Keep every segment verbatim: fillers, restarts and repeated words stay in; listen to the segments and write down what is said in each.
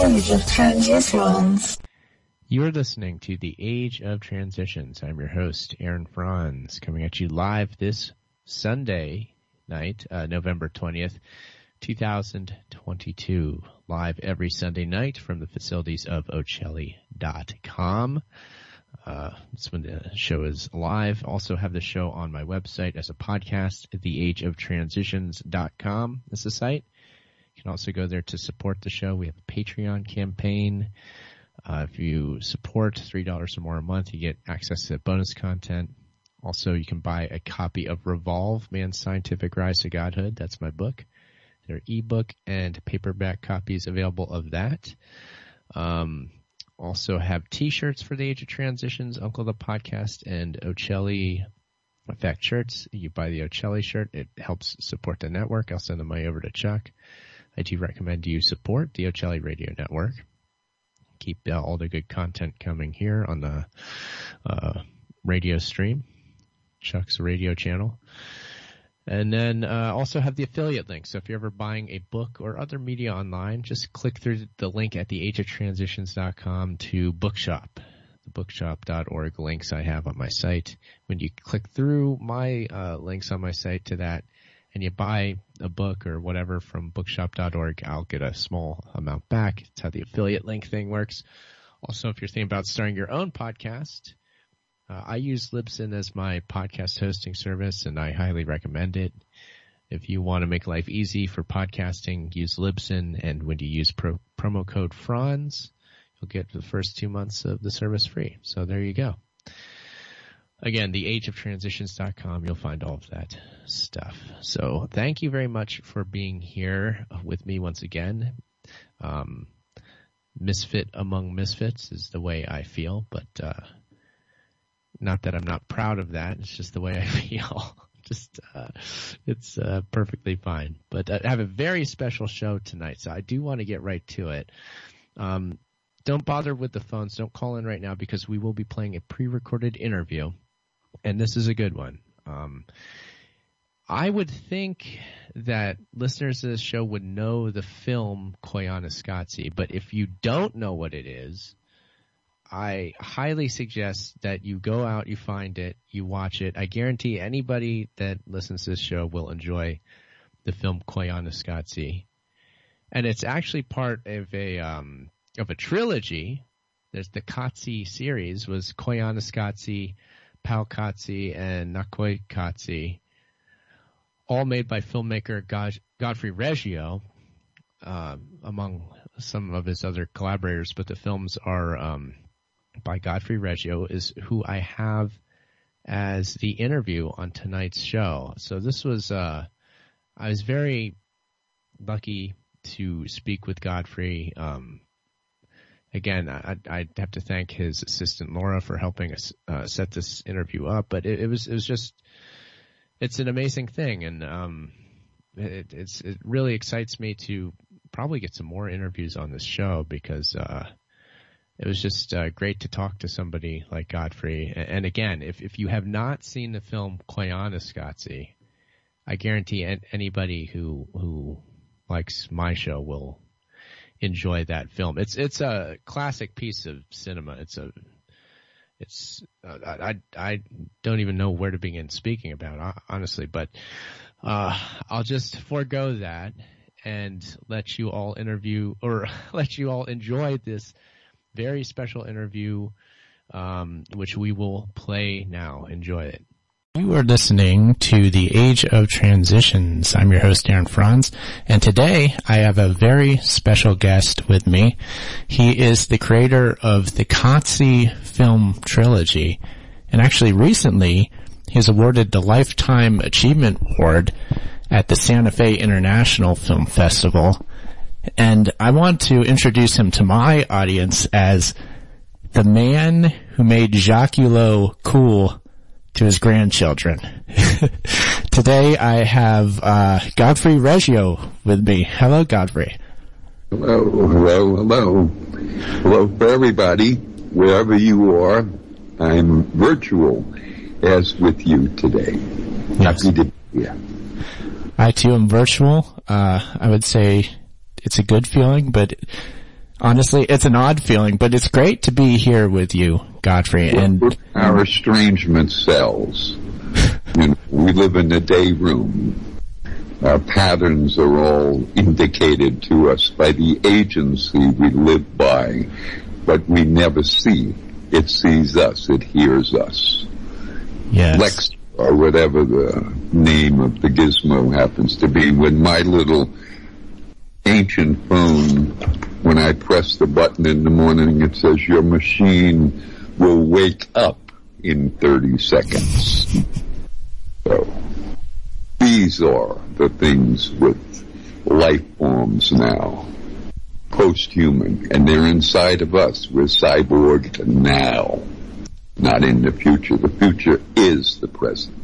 Age of Transitions. You're listening to The Age of Transitions. I'm your host, Aaron Franz, coming at you live this Sunday night, uh, November twentieth, two thousand twenty-two. Live every Sunday night from the facilities of Ocelli dot com. Uh, that's when the show is live. Also have the show on my website as a podcast, the age of transitions dot com is the site. You can also go there to support the show. We have a Patreon campaign. Uh, if you support three dollars or more a month, you get access to bonus content. Also, you can buy a copy of Revolve, Man's Scientific Rise to Godhood. That's my book. There are ebook and paperback copies available of that. Um, also have t-shirts for the Age of Transitions, Uncle the Podcast, and Ocelli Effect shirts. You buy the Ocelli shirt. It helps support the network. I'll send the money over to Chuck. I do recommend you support the Ocelli Radio Network. Keep uh, all the good content coming here on the uh, radio stream, Chuck's radio channel. And then uh, also have the affiliate link. So if you're ever buying a book or other media online, just click through the link at the age of transitions dot com to Bookshop. The bookshop dot org links I have on my site. When you click through my uh, links on my site to that, and you buy a book or whatever from bookshop dot org, I'll get a small amount back. It's how the affiliate link thing works. Also, if you're thinking about starting your own podcast, uh, I use Libsyn as my podcast hosting service, and I highly recommend it. If you want to make life easy for podcasting, use Libsyn, and when you use pro- promo code Franz, you'll get the first two months of the service free. So there you go. Again, the age of transitions dot com, you'll find all of that stuff. So thank you very much for being here with me once again. Um, misfit among misfits is the way I feel, but uh, not that I'm not proud of that. It's just the way I feel. just uh, It's uh, perfectly fine. But I have a very special show tonight, so I do want to get right to it. Um, don't bother with the phones. Don't call in right now because we will be playing a pre-recorded interview. And this is a good one. Um, I would think that listeners to this show would know the film Koyaanisqatsi, but if you don't know what it is, I highly suggest that you go out, you find it, you watch it. I guarantee anybody that listens to this show will enjoy the film Koyaanisqatsi. And it's actually part of a um, of a trilogy. There's the Qatsi series, was Koyaanisqatsi, Palqatsi, and Nakoyqatsi, all made by filmmaker God- Godfrey Reggio, uh, among some of his other collaborators. But the films are um, by Godfrey Reggio, is who I have as the interview on tonight's show. So this was, uh, I was very lucky to speak with Godfrey. Um, Again, I, I'd have to thank his assistant Laura for helping us uh, set this interview up. But it, it was it was just it's an amazing thing, and um, it, it's it really excites me to probably get some more interviews on this show because uh, it was just uh, great to talk to somebody like Godfrey. And, and again, if if you have not seen the film Koyaanisqatsi, I guarantee anybody who who likes my show will enjoy that film. It's it's a classic piece of cinema. It's a it's uh, I I don't even know where to begin speaking about, honestly, but uh, I'll just forego that and let you all interview or let you all enjoy this very special interview, um, which we will play now. Enjoy it. You are listening to The Age of Transitions. I'm your host, Aaron Franz, and today I have a very special guest with me. He is the creator of the Qatsi film trilogy, and actually recently he was awarded the Lifetime Achievement Award at the Santa Fe International Film Festival. And I want to introduce him to my audience as the man who made Jacques Hulot cool to his grandchildren. Today I have uh, Godfrey Reggio with me. Hello, Godfrey. Hello, hello, hello. Hello for everybody, wherever you are. I'm virtual as with you today. Yes. Happy to be here. I too am virtual. Uh, I would say it's a good feeling, but honestly, it's an odd feeling, but it's great to be here with you, Godfrey. And our estrangement cells. You know, we live in the day room. Our patterns are all indicated to us by the agency we live by, but we never see. It sees us. It hears us. Yes. Lex, or whatever the name of the gizmo happens to be. When my little ancient phone, when I press the button in the morning, it says your machine will wake up in thirty seconds. So these are the things with life forms now, post-human, and they're inside of us. We're cyborg now, not in the future. The future is the present.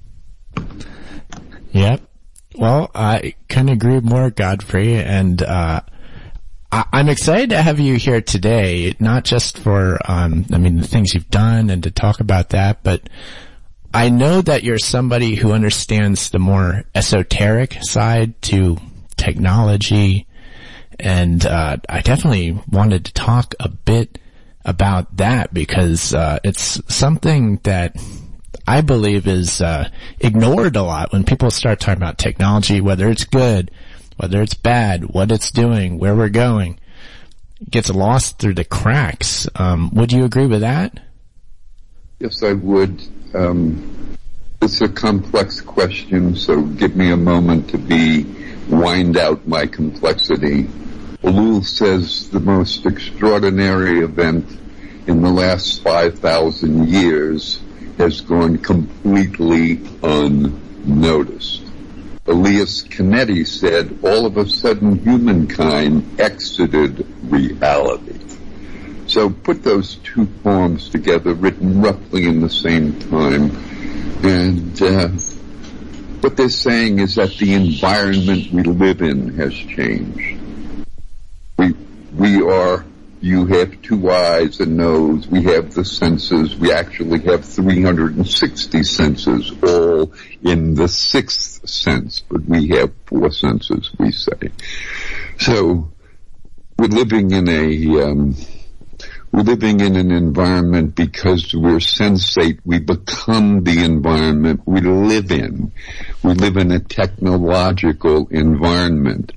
Yep. Well, I couldn't agree more, Godfrey, and uh I- I'm excited to have you here today, not just for, um I mean, the things you've done and to talk about that, but I know that you're somebody who understands the more esoteric side to technology, and uh I definitely wanted to talk a bit about that because uh it's something that I believe is uh ignored a lot when people start talking about technology, whether it's good, whether it's bad, what it's doing, where we're going. It gets lost through the cracks. Um would you agree with that? Yes, I would. Um, it's a complex question, so give me a moment to be wind out my complexity. Ellul says the most extraordinary event in the last five thousand years has gone completely unnoticed. Elias Canetti said, all of a sudden humankind exited reality. So put those two poems together, written roughly in the same time, and uh, what they're saying is that the environment we live in has changed. We we are, you have two eyes, a nose, we have the senses, we actually have three hundred sixty senses, all in the sixth sense, but we have four senses, we say. So we're living in a... Um, We're living in an environment because we're sensate. We become the environment we live in. We live in a technological environment.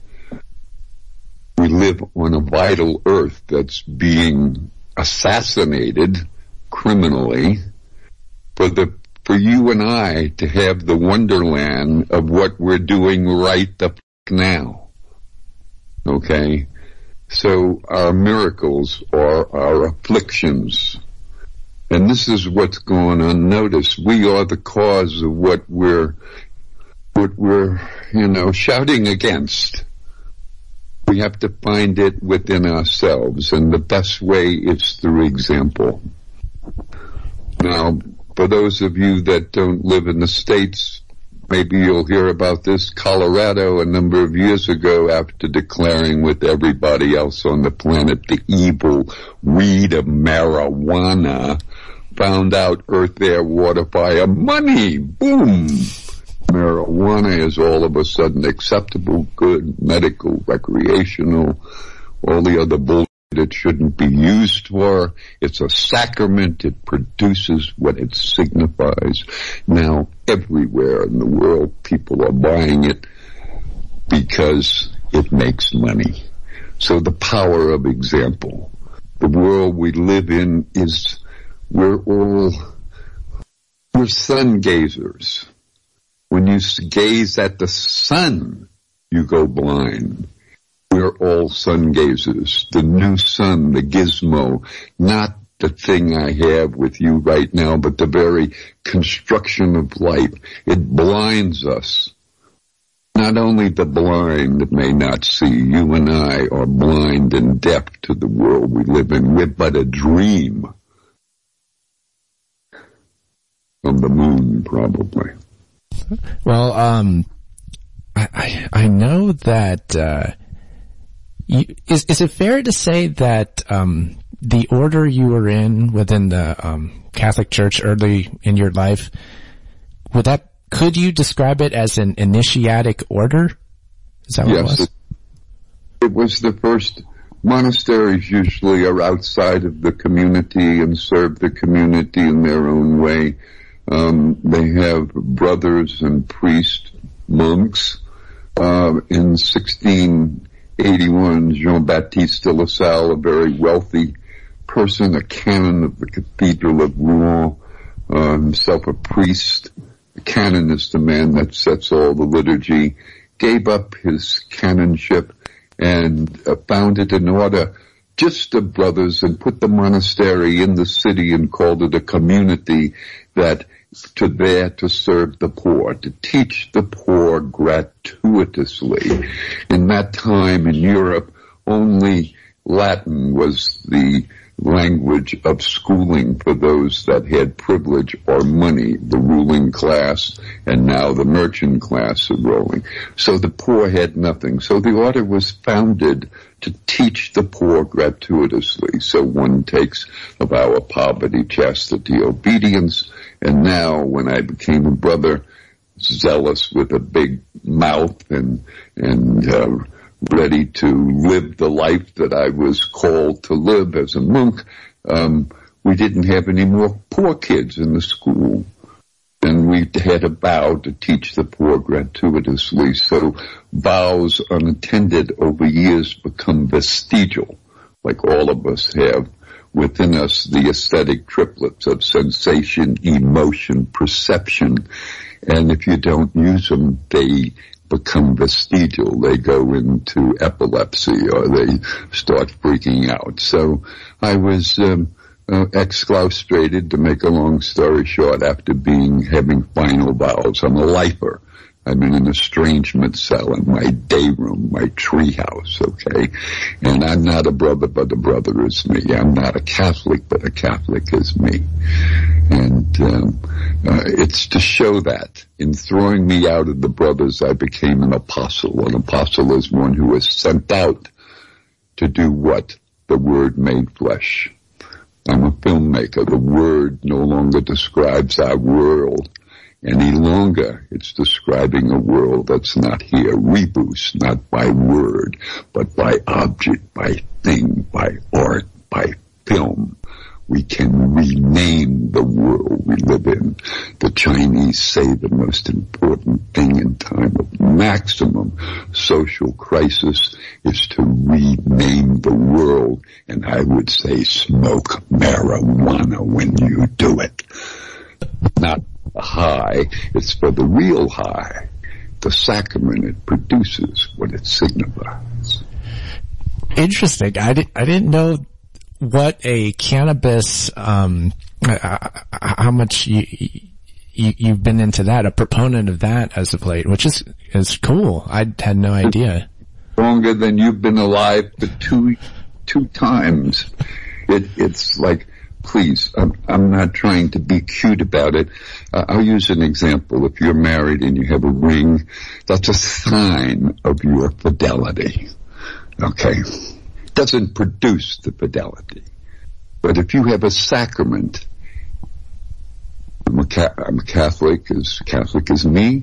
We live on a vital earth that's being assassinated criminally for the for you and I to have the wonderland of what we're doing right the f- now. Okay? So our miracles are our afflictions. And this is what's going unnoticed. We are the cause of what we're, what we're, you know, shouting against. We have to find it within ourselves, and the best way is through example. Now, for those of you that don't live in the States, maybe you'll hear about this. Colorado, a number of years ago, after declaring with everybody else on the planet the evil weed of marijuana, found out earth, air, water, fire, money. Boom! Marijuana is all of a sudden acceptable, good, medical, recreational, all the other bullshit it shouldn't be used for. It's a sacrament. It produces what it signifies. Now, everywhere in the world, people are buying it because it makes money. So the power of example. The world we live in is, we're all, we're sun gazers. When you gaze at the sun, you go blind. We're all sun gazers. The new sun, the gizmo, not the thing I have with you right now, but the very construction of life. It blinds us. Not only the blind may not see, you and I are blind and deaf to the world we live in. We're but a dream from the moon, probably. Well, um, I, I, I know that, uh, you, is, is it fair to say that, um, the order you were in within the, um, Catholic Church early in your life, would that, could you describe it as an initiatic order? Is that what yes, it was? It, it was the first monasteries usually are outside of the community and serve the community in their own way. Um, they have brothers and priests, monks. Uh, in sixteen eighty-one, Jean-Baptiste de La Salle, a very wealthy person, a canon of the Cathedral of Rouen, uh, himself a priest. The canon is the man that sets all the liturgy, gave up his canonship and uh, founded an order just of brothers and put the monastery in the city and called it a community that to there to serve the poor, to teach the poor gratuitously. In that time in Europe, only Latin was the language of schooling for those that had privilege or money, the ruling class, and now the merchant class are rolling. So the poor had nothing. So the order was founded to teach the poor gratuitously. So one takes a vow of poverty, chastity, obedience, and now when I became a brother, zealous with a big mouth and, and, uh, ready to live the life that I was called to live as a monk, um, we didn't have any more poor kids in the school. And we had a vow to teach the poor gratuitously. So vows unattended over years become vestigial, like all of us have within us the aesthetic triplets of sensation, emotion, perception. And if you don't use them, they become vestigial. They go into epilepsy or they start freaking out. So I was um, uh, exclaustrated, to make a long story short, after being having final vows. I'm a lifer. I'm in an estrangement cell in my day room, my tree house, okay? And I'm not a brother, but a brother is me. I'm not a Catholic, but a Catholic is me. And um, uh, it's to show that. In throwing me out of the brothers, I became an apostle. An apostle is one who is sent out to do what? The Word made flesh. I'm a filmmaker. The Word no longer describes our world any longer. It's describing a world that's not here. Rebus, not by word, but by object, by thing, by art, by film. We can rename the world we live in. The Chinese say the most important thing in time of maximum social crisis is to rename the world. And I would say smoke marijuana when you do it. Not a high, it's for the real high. The sacrament, it produces what it signifies. Interesting. I, di- I didn't know what a cannabis, um, uh, how much you, you, you've been into that, a proponent of that as of late, which is, is cool. I had no idea. Longer than you've been alive for two, two times. It, it's like, please, I'm, I'm not trying to be cute about it. Uh, I'll use an example. If you're married and you have a ring, that's a sign of your fidelity. Okay? Doesn't produce the fidelity. But if you have a sacrament, I'm a, ca- I'm a Catholic, as Catholic as me,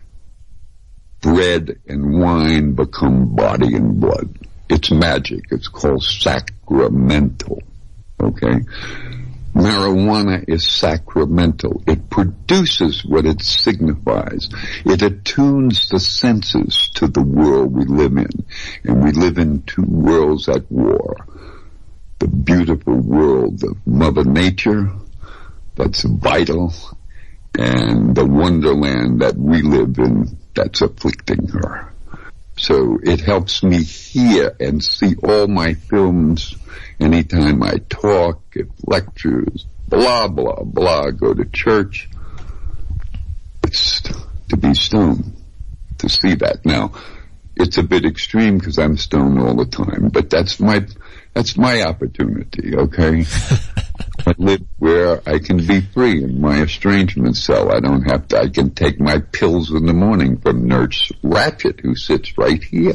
bread and wine become body and blood. It's magic. It's called sacramental. Okay? Marijuana is sacramental. It produces what it signifies. It attunes the senses to the world we live in. And we live in two worlds at war. The beautiful world of Mother Nature, that's vital, and the wonderland that we live in, that's afflicting her. So it helps me hear and see all my films anytime I talk, give lectures, blah, blah, blah, go to church. It's to be stoned, to see that. Now, it's a bit extreme because I'm stoned all the time, but that's my, that's my opportunity, okay? I live where I can be free in my estrangement cell. I don't have to, I can take my pills in the morning from Nurse Ratchet, who sits right here.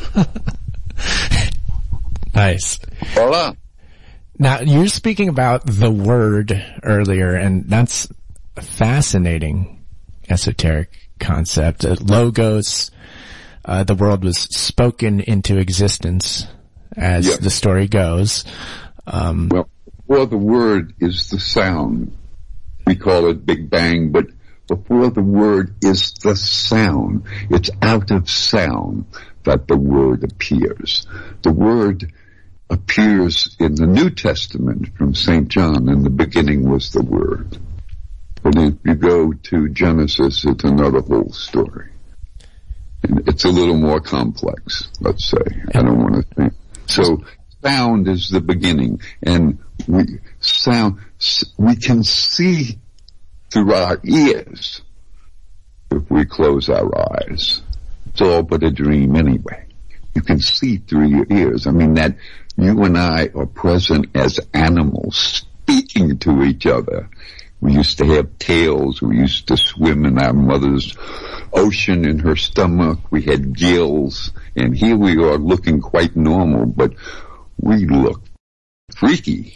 Nice. Voila. Now, you were speaking about the word earlier, and that's a fascinating esoteric concept. Uh, logos, uh, the world was spoken into existence. as yeah. the story goes. Um, well, well, the word is the sound. We call it Big Bang, but before the word is the sound. It's out of sound that the word appears. The word appears in the New Testament from Saint John. In the beginning was the word. But if you go to Genesis, it's another whole story. And it's a little more complex, let's say. I don't want to think. So sound is the beginning, and we sound, we can see through our ears if we close our eyes. It's all but a dream anyway. You can see through your ears. I mean, that you and I are present as animals speaking to each other. We used to have tails. We used to swim in our mother's ocean in her stomach. We had gills. And here we are looking quite normal, but we look freaky.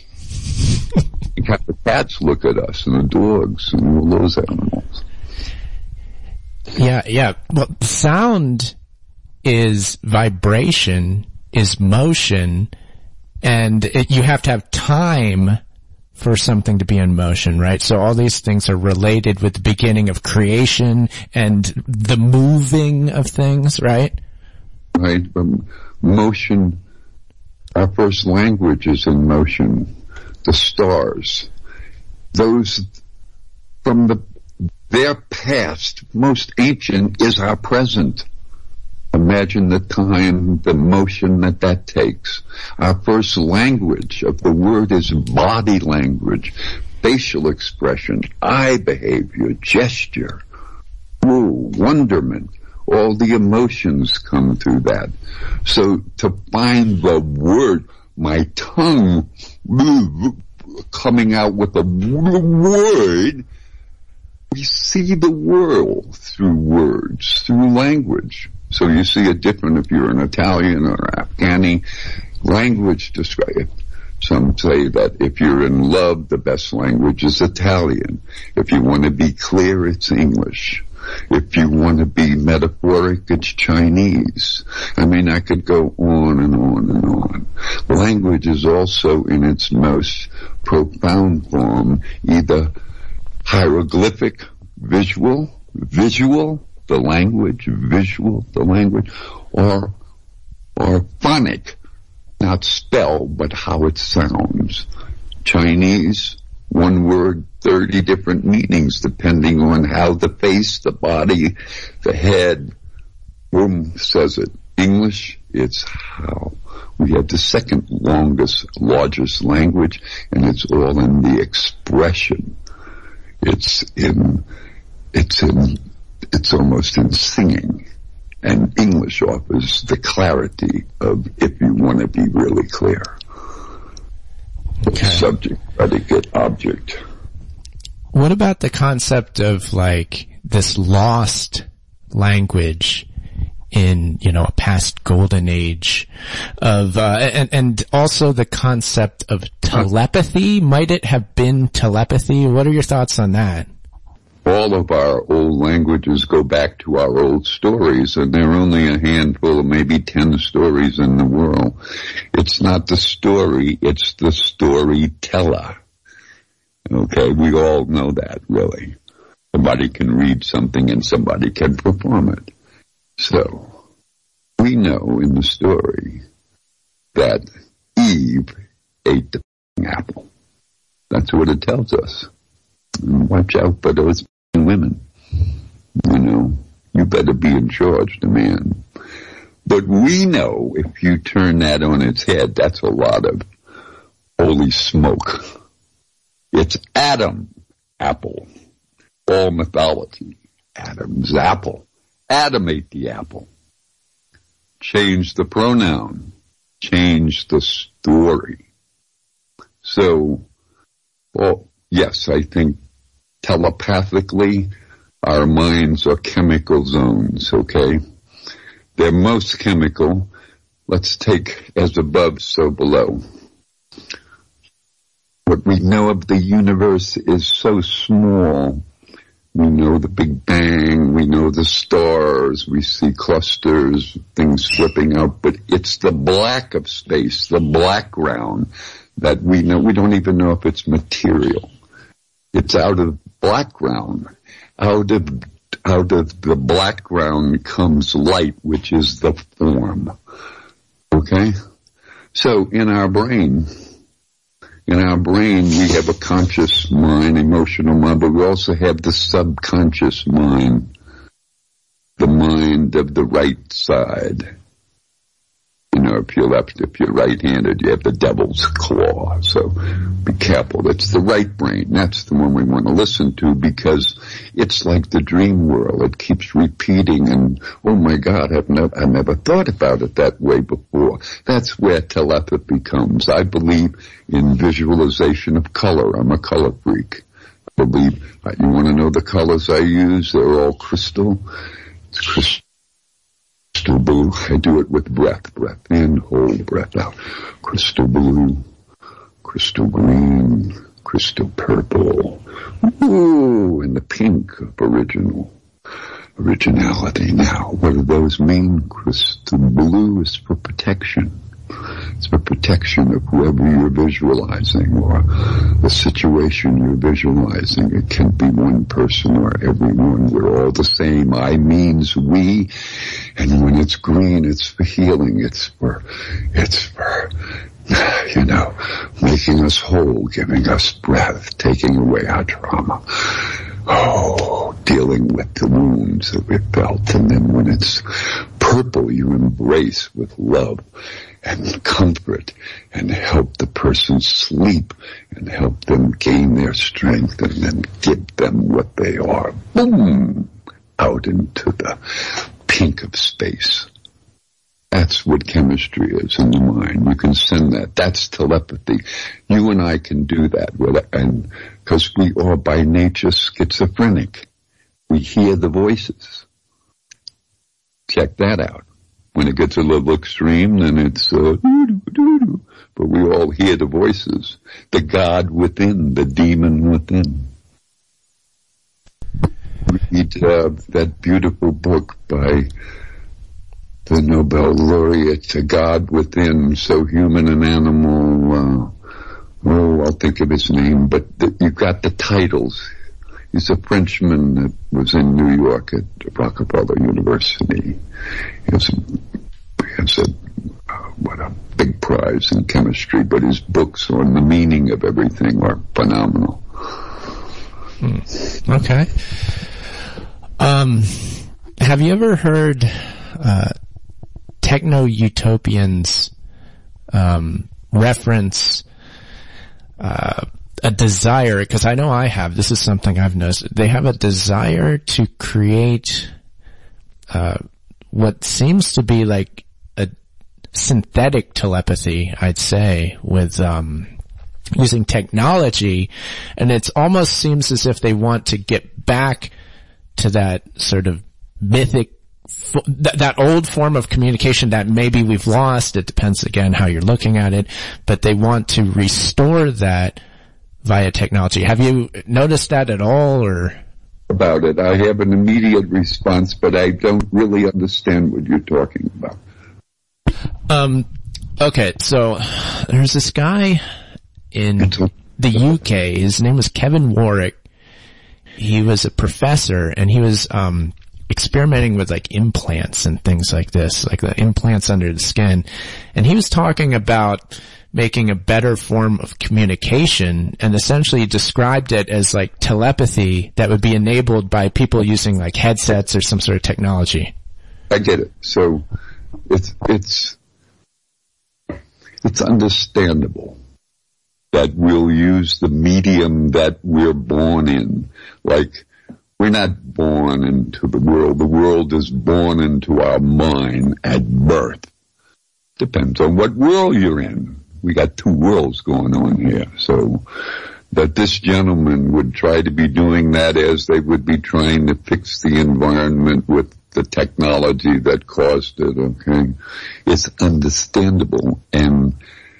The cats look at us, and the dogs, and all those animals. Yeah, yeah. Well, sound is vibration, is motion, and it, you have to have time for something to be in motion, right? So all these things are related with the beginning of creation and the moving of things, right? Right. Um, motion, our first language is in motion. The stars, those from the their past, most ancient, is our present. Imagine the time, the motion that that takes. Our first language of the word is body language, facial expression, eye behavior, gesture, ooh, wonderment. All the emotions come through that. So to find the word, my tongue coming out with a word, we see the world through words, through language. So you see it different if you're an Italian or Afghani. Language describes. Some say that if you're in love, the best language is Italian. If you want to be clear, it's English. If you want to be metaphoric, it's Chinese. I mean, I could go on and on and on. Language is also in its most profound form, either hieroglyphic, visual, visual, the language, visual, the language, or, or phonic, not spell, but how it sounds. Chinese, one word, thirty different meanings depending on how the face, the body, the head, boom, says it. English, it's how. We have the second longest, largest language, and it's all in the expression. It's in, it's in, it's almost in singing. And English offers the clarity of if you want to be really clear. Okay. Subject, predicate, object. What about the concept of like this lost language in, you know, a past golden age of, uh, and, and also the concept of telepathy? Might it have been telepathy? What are your thoughts on that? All of our old languages go back to our old stories, and there are only a handful of maybe ten stories in the world. It's not the story, it's the storyteller. Okay, we all know that, really. Somebody can read something and somebody can perform it. So, we know in the story that Eve ate the apple. That's what it tells us. And watch out for those women. You know, you better be in charge, the man. But we know if you turn that on its head, that's a lot of holy smoke. It's Adam, apple. All mythology. Adam's apple. Adam ate the apple. Change the pronoun. Change the story. So, well, yes, I think telepathically our minds are chemical zones, okay? They're most chemical. Let's take as above, so below. What we know of the universe is so small We know the Big Bang, we know the stars, we see clusters, things flipping out, but it's the black of space, the background, that we know. We don't even know if it's material. It's out of background. Out of, out of the background comes light, which is the form. Okay? So in our brain, In our brain, we have a conscious mind, emotional mind, but we also have the subconscious mind, the mind of the right side. You know, if you're left, if you're right-handed, you have the devil's claw. So be careful. It's the right brain. That's the one we want to listen to, because it's like the dream world. It keeps repeating, and oh my God, I've never, I never thought about it that way before. That's where telepathy comes. I believe in visualization of color. I'm a color freak. I believe, you want to know the colors I use? They're all crystal. It's crystal. Crystal blue. I do it with breath. Breath in, hold, breath out. Crystal blue, crystal green, crystal purple. Ooh, and the pink of original. Originality. Now, what do those mean? Crystal blue is for protection. It's for protection of whoever you're visualizing or the situation you're visualizing. It can be one person or everyone. We're all the same. I means we. And when it's green, it's for healing. It's for, it's for, you know, making us whole, giving us breath, taking away our trauma. Oh, dealing with the wounds that we felt. And then when it's purple, you embrace with love and comfort and help the person sleep and help them gain their strength and then give them what they are. Boom! Out into the pink of space. That's what chemistry is in the mind. You can send that. That's telepathy. You and I can do that, with, and because we are by nature schizophrenic. We hear the voices. Check that out. When it gets a little extreme, then it's, uh, doo-doo-doo-doo. But we all hear the voices. The God within, the demon within. Read uh, that beautiful book by the Nobel laureate, The God Within, So Human and Animal. Uh, oh, I'll think of his name, but the, you've got the titles. He's a Frenchman that was in New York at Rockefeller University. He has a, he has a uh, what a big prize in chemistry, but his books on the meaning of everything are phenomenal. Hmm. Okay. Um, have you ever heard uh, techno-utopians um, reference uh, a desire, because I know I have, this is something I've noticed, they have a desire to create uh what seems to be like a synthetic telepathy, I'd say, with um using technology, and it almost seems as if they want to get back to that sort of mythic, th- that old form of communication that maybe we've lost. It depends again how you're looking at it, but they want to restore that via technology. Have you noticed that at all, or? About it. I have an immediate response, but I don't really understand what you're talking about. Um, okay, so there's this guy in the U K. His name was Kevin Warwick. He was a professor, and he was um experimenting with like implants and things like this, like the implants under the skin. And he was talking about making a better form of communication, and essentially described it as like telepathy that would be enabled by people using like headsets or some sort of technology. I get it. So it's, it's, it's understandable that we'll use the medium that we're born in. Like, we're not born into the world. The world is born into our mind at birth. Depends on what world you're in. We got two worlds going on here. So that this gentleman would try to be doing that as they would be trying to fix the environment with the technology that caused it, okay? It's understandable. And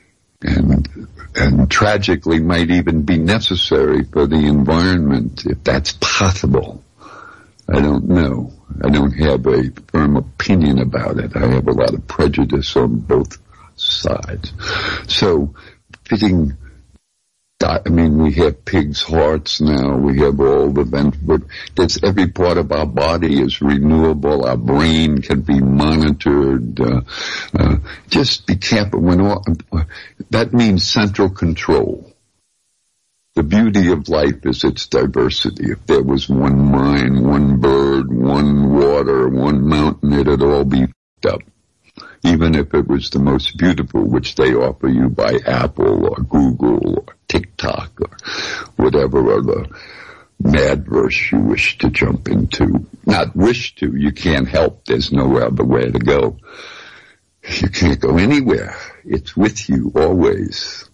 and and tragically might even be necessary for the environment, if that's possible. I don't know. I don't have a firm opinion about it. I have a lot of prejudice on both sides. So, fitting, I mean, we have pig's hearts now. We have all the benefit. That's every part of our body is renewable. Our brain can be monitored. Uh, uh, just be careful when all, that means central control. The beauty of life is its diversity. If there was one mind, one bird, one water, one mountain, it'd all be f***ed up. Even if it was the most beautiful, which they offer you by Apple or Google or TikTok or whatever other madverse you wish to jump into. Not wish to, you can't help. There's no other way to go. You can't go anywhere. It's with you always.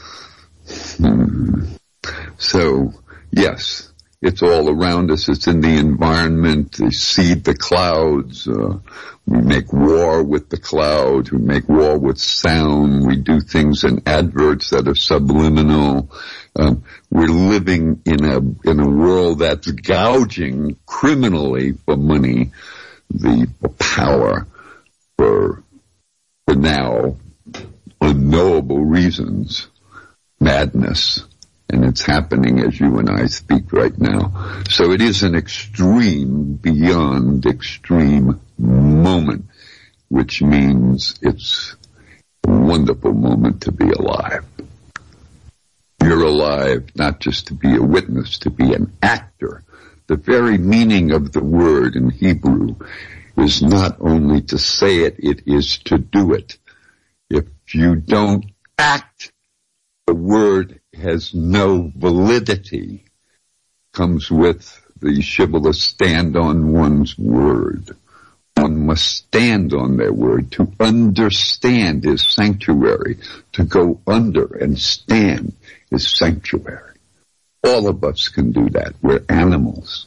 Hmm. So, yes, it's all around us. It's in the environment. We see the clouds. Uh, we make war with the clouds. We make war with sound. We do things in adverts that are subliminal. Um, we're living in a in a world that's gouging criminally for money, the for power, for for now unknowable reasons, madness. And it's happening as you and I speak right now. So it is an extreme, beyond extreme moment, which means it's a wonderful moment to be alive. You're alive not just to be a witness, to be an actor. The very meaning of the word in Hebrew is not only to say it, it is to do it. If you don't act, the word has no validity. Comes with the shibboleth, stand on one's word. One must stand on their word. To understand is sanctuary. To go under and stand is sanctuary. All of us can do that. We're animals.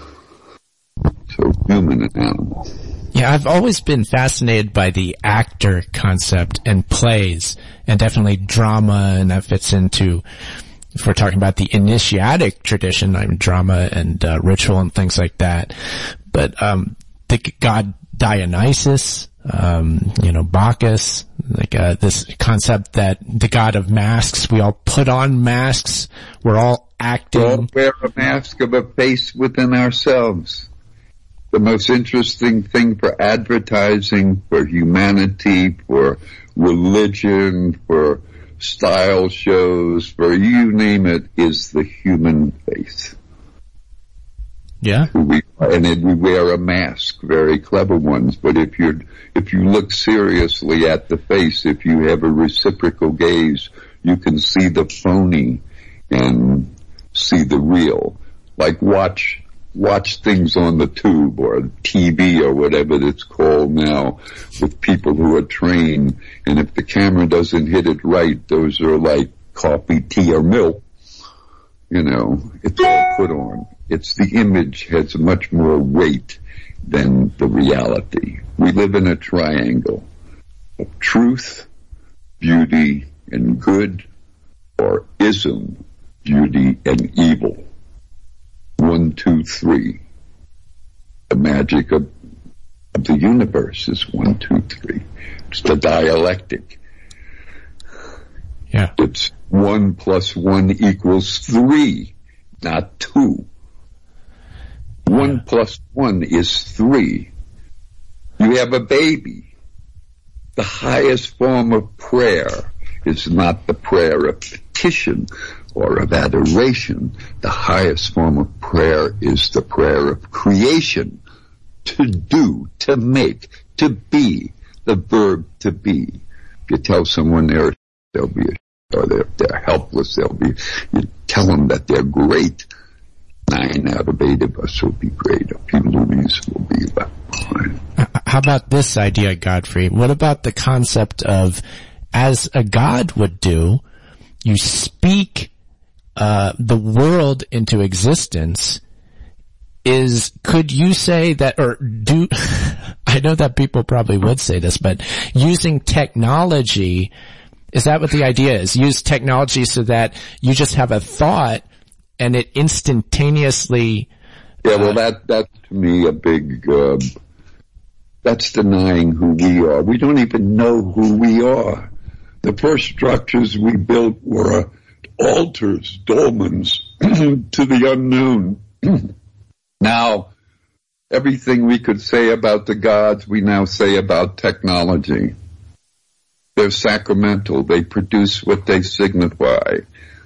So human and animal. Yeah, I've always been fascinated by the actor concept and plays, and definitely drama, and that fits into, if we're talking about the initiatic tradition, I mean, drama and uh, ritual and things like that. But um the god Dionysus, um, you know, Bacchus, like uh, this concept that the god of masks, we all put on masks, we're all acting. We all wear a mask of a face within ourselves. The most interesting thing for advertising, for humanity, for religion, for style shows, for you name it, is the human face. Yeah. We, and then we wear a mask, very clever ones, but if you're, if you look seriously at the face, if you have a reciprocal gaze, you can see the phony and see the real. Like watch, watch things on the tube or T V or whatever it's called now with people who are trained, and if the camera doesn't hit it right, those are like coffee, tea, or milk. You know, it's all put on. It's the image has much more weight than the reality. We live in a triangle of truth, beauty, and good, or ism, beauty, and evil. One, two, three. The magic of, of the universe is one, two, three. It's the dialectic. Yeah. It's one plus one equals three, not two. One yeah. plus one is three. You have a baby. The highest form of prayer is not the prayer of petition or of adoration. The highest form of prayer is the prayer of creation. To do, to make, to be, the verb to be. You tell someone they're, they'll be, or they're, they're helpless, they'll be, you tell them that they're great. Nine out of eight of us will be great. A few loonies will be left behind. How about this idea, Godfrey? What about the concept of, as a god would do, you speak uh the world into existence? Is, could you say that, or do, I know that people probably would say this, but using technology, Is that what the idea is? Use technology so that you just have a thought and it instantaneously... Yeah, well, that that's to me a big... Uh, that's denying who we are. We don't even know who we are. The first structures we built were altars, dolmens, to the unknown. Now, everything we could say about the gods, we now say about technology. They're sacramental. They produce what they signify.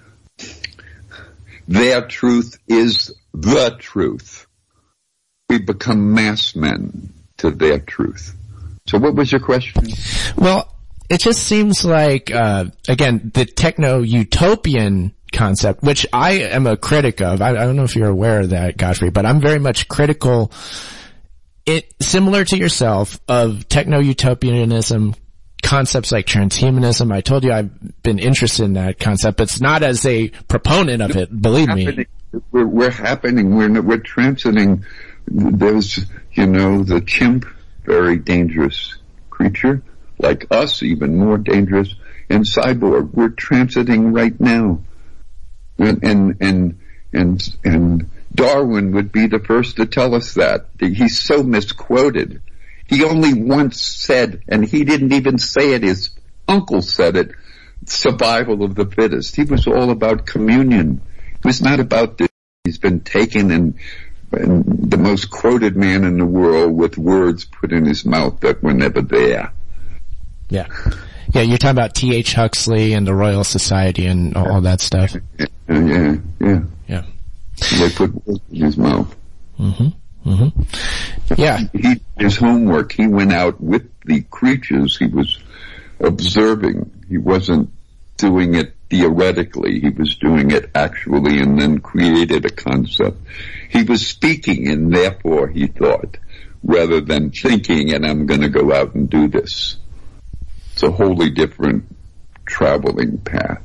Their truth is the truth. We become mass men to their truth. So what was your question? Well, it just seems like, uh, again, the techno-utopian concept, which I am a critic of. I, I don't know if you're aware of that, Godfrey, but I'm very much critical, it, similar to yourself, of techno-utopianism, concepts like transhumanism. I told you I've been interested in that concept. It's not as a proponent of it, believe me. We're, we're happening. We're, we're transiting. There's, you know, the chimp, very dangerous creature, like us, even more dangerous, and cyborg. We're transiting right now. And, and, and, and, and Darwin would be the first to tell us that. He's so misquoted. He only once said, and he didn't even say it, his uncle said it, survival of the fittest. He was all about communion. It was not about this. He's been taken and, and the most quoted man in the world with words put in his mouth that were never there. Yeah. Yeah, you're talking about T H Huxley and the Royal Society and all, all that stuff. Yeah, yeah, yeah. Yeah. They put words in his mouth. Mm-hmm. Mm-hmm. Yeah. He, his homework, he went out with the creatures. He was observing. He wasn't doing it theoretically. He was doing it actually and then created a concept. He was speaking and therefore he thought, rather than thinking and I'm going to go out and do this. It's a wholly different traveling path.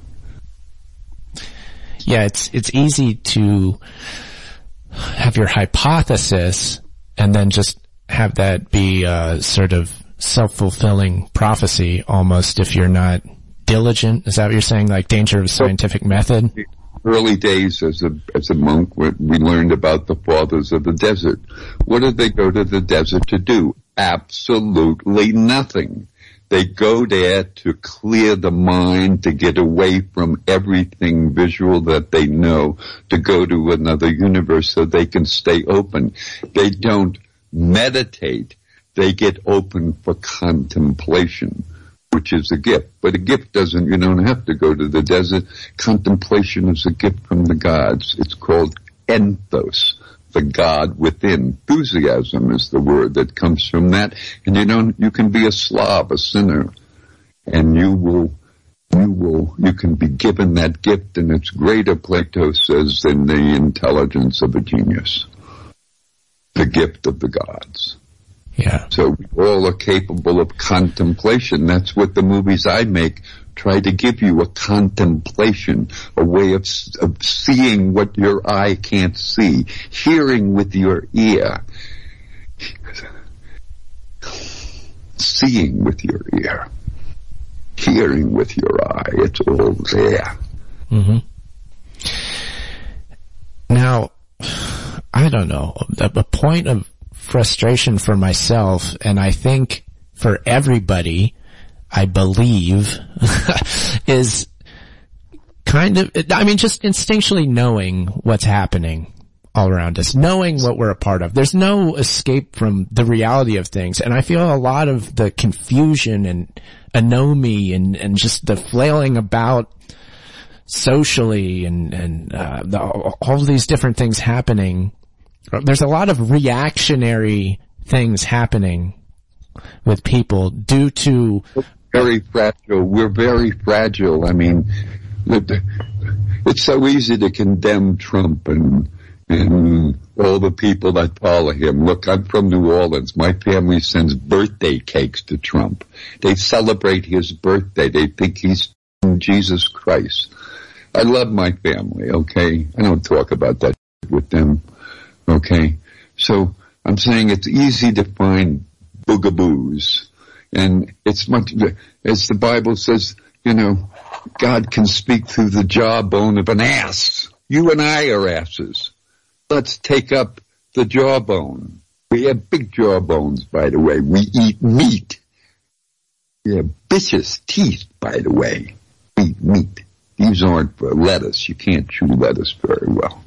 Yeah, it's, it's easy to have your hypothesis and then just have that be a sort of self-fulfilling prophecy almost if you're not diligent. Is that what you're saying? Like danger of scientific method? Early days as a, as a monk, we learned about the fathers of the desert. What did they go to the desert to do? Absolutely nothing. They go there to clear the mind, to get away from everything visual that they know, to go to another universe so they can stay open. They don't meditate. They get open for contemplation, which is a gift. But a gift doesn't, you don't have to go to the desert. Contemplation is a gift from the gods. It's called enthos. The God within. Enthusiasm is the word that comes from that. And you don't, you can be a Slav, a sinner, and you will, you will, you can be given that gift, and it's greater, Plato says, than the intelligence of a genius. The gift of the gods. Yeah. So we all are capable of contemplation. That's what the movies I make try to give you, a contemplation, a way of, of seeing what your eye can't see, hearing with your ear, seeing with your ear, hearing with your eye. It's all there. Mm-hmm. Now, I don't know, a, a point of frustration for myself, and I think for everybody, I believe, is kind of, I mean, just instinctually knowing what's happening all around us, knowing what we're a part of. There's no escape from the reality of things. And I feel a lot of the confusion and anomie and, and just the flailing about socially and, and, uh, the, all these different things happening. There's a lot of reactionary things happening with people due to very fragile. We're very fragile. I mean, it's so easy to condemn Trump and and all the people that follow him. Look, I'm from New Orleans. My family sends birthday cakes to Trump. They celebrate his birthday. They think he's Jesus Christ. I love my family, okay? I don't talk about that with them, okay? So I'm saying it's easy to find boogaboos. And it's much, as the Bible says, you know, God can speak through the jawbone of an ass. You and I are asses. Let's take up the jawbone. We have big jawbones, by the way. We eat meat. We have vicious teeth, by the way. We eat meat. These aren't for lettuce. You can't chew lettuce very well.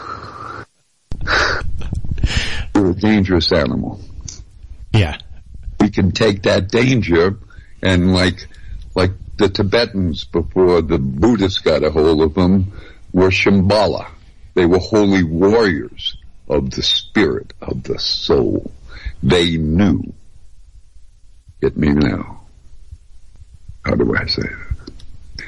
You're a dangerous animal. Yeah. We can take that danger and like, like the Tibetans before the Buddhists got a hold of them were Shambhala. They were holy warriors of the spirit, of the soul. They knew. Get me now. How do I say that?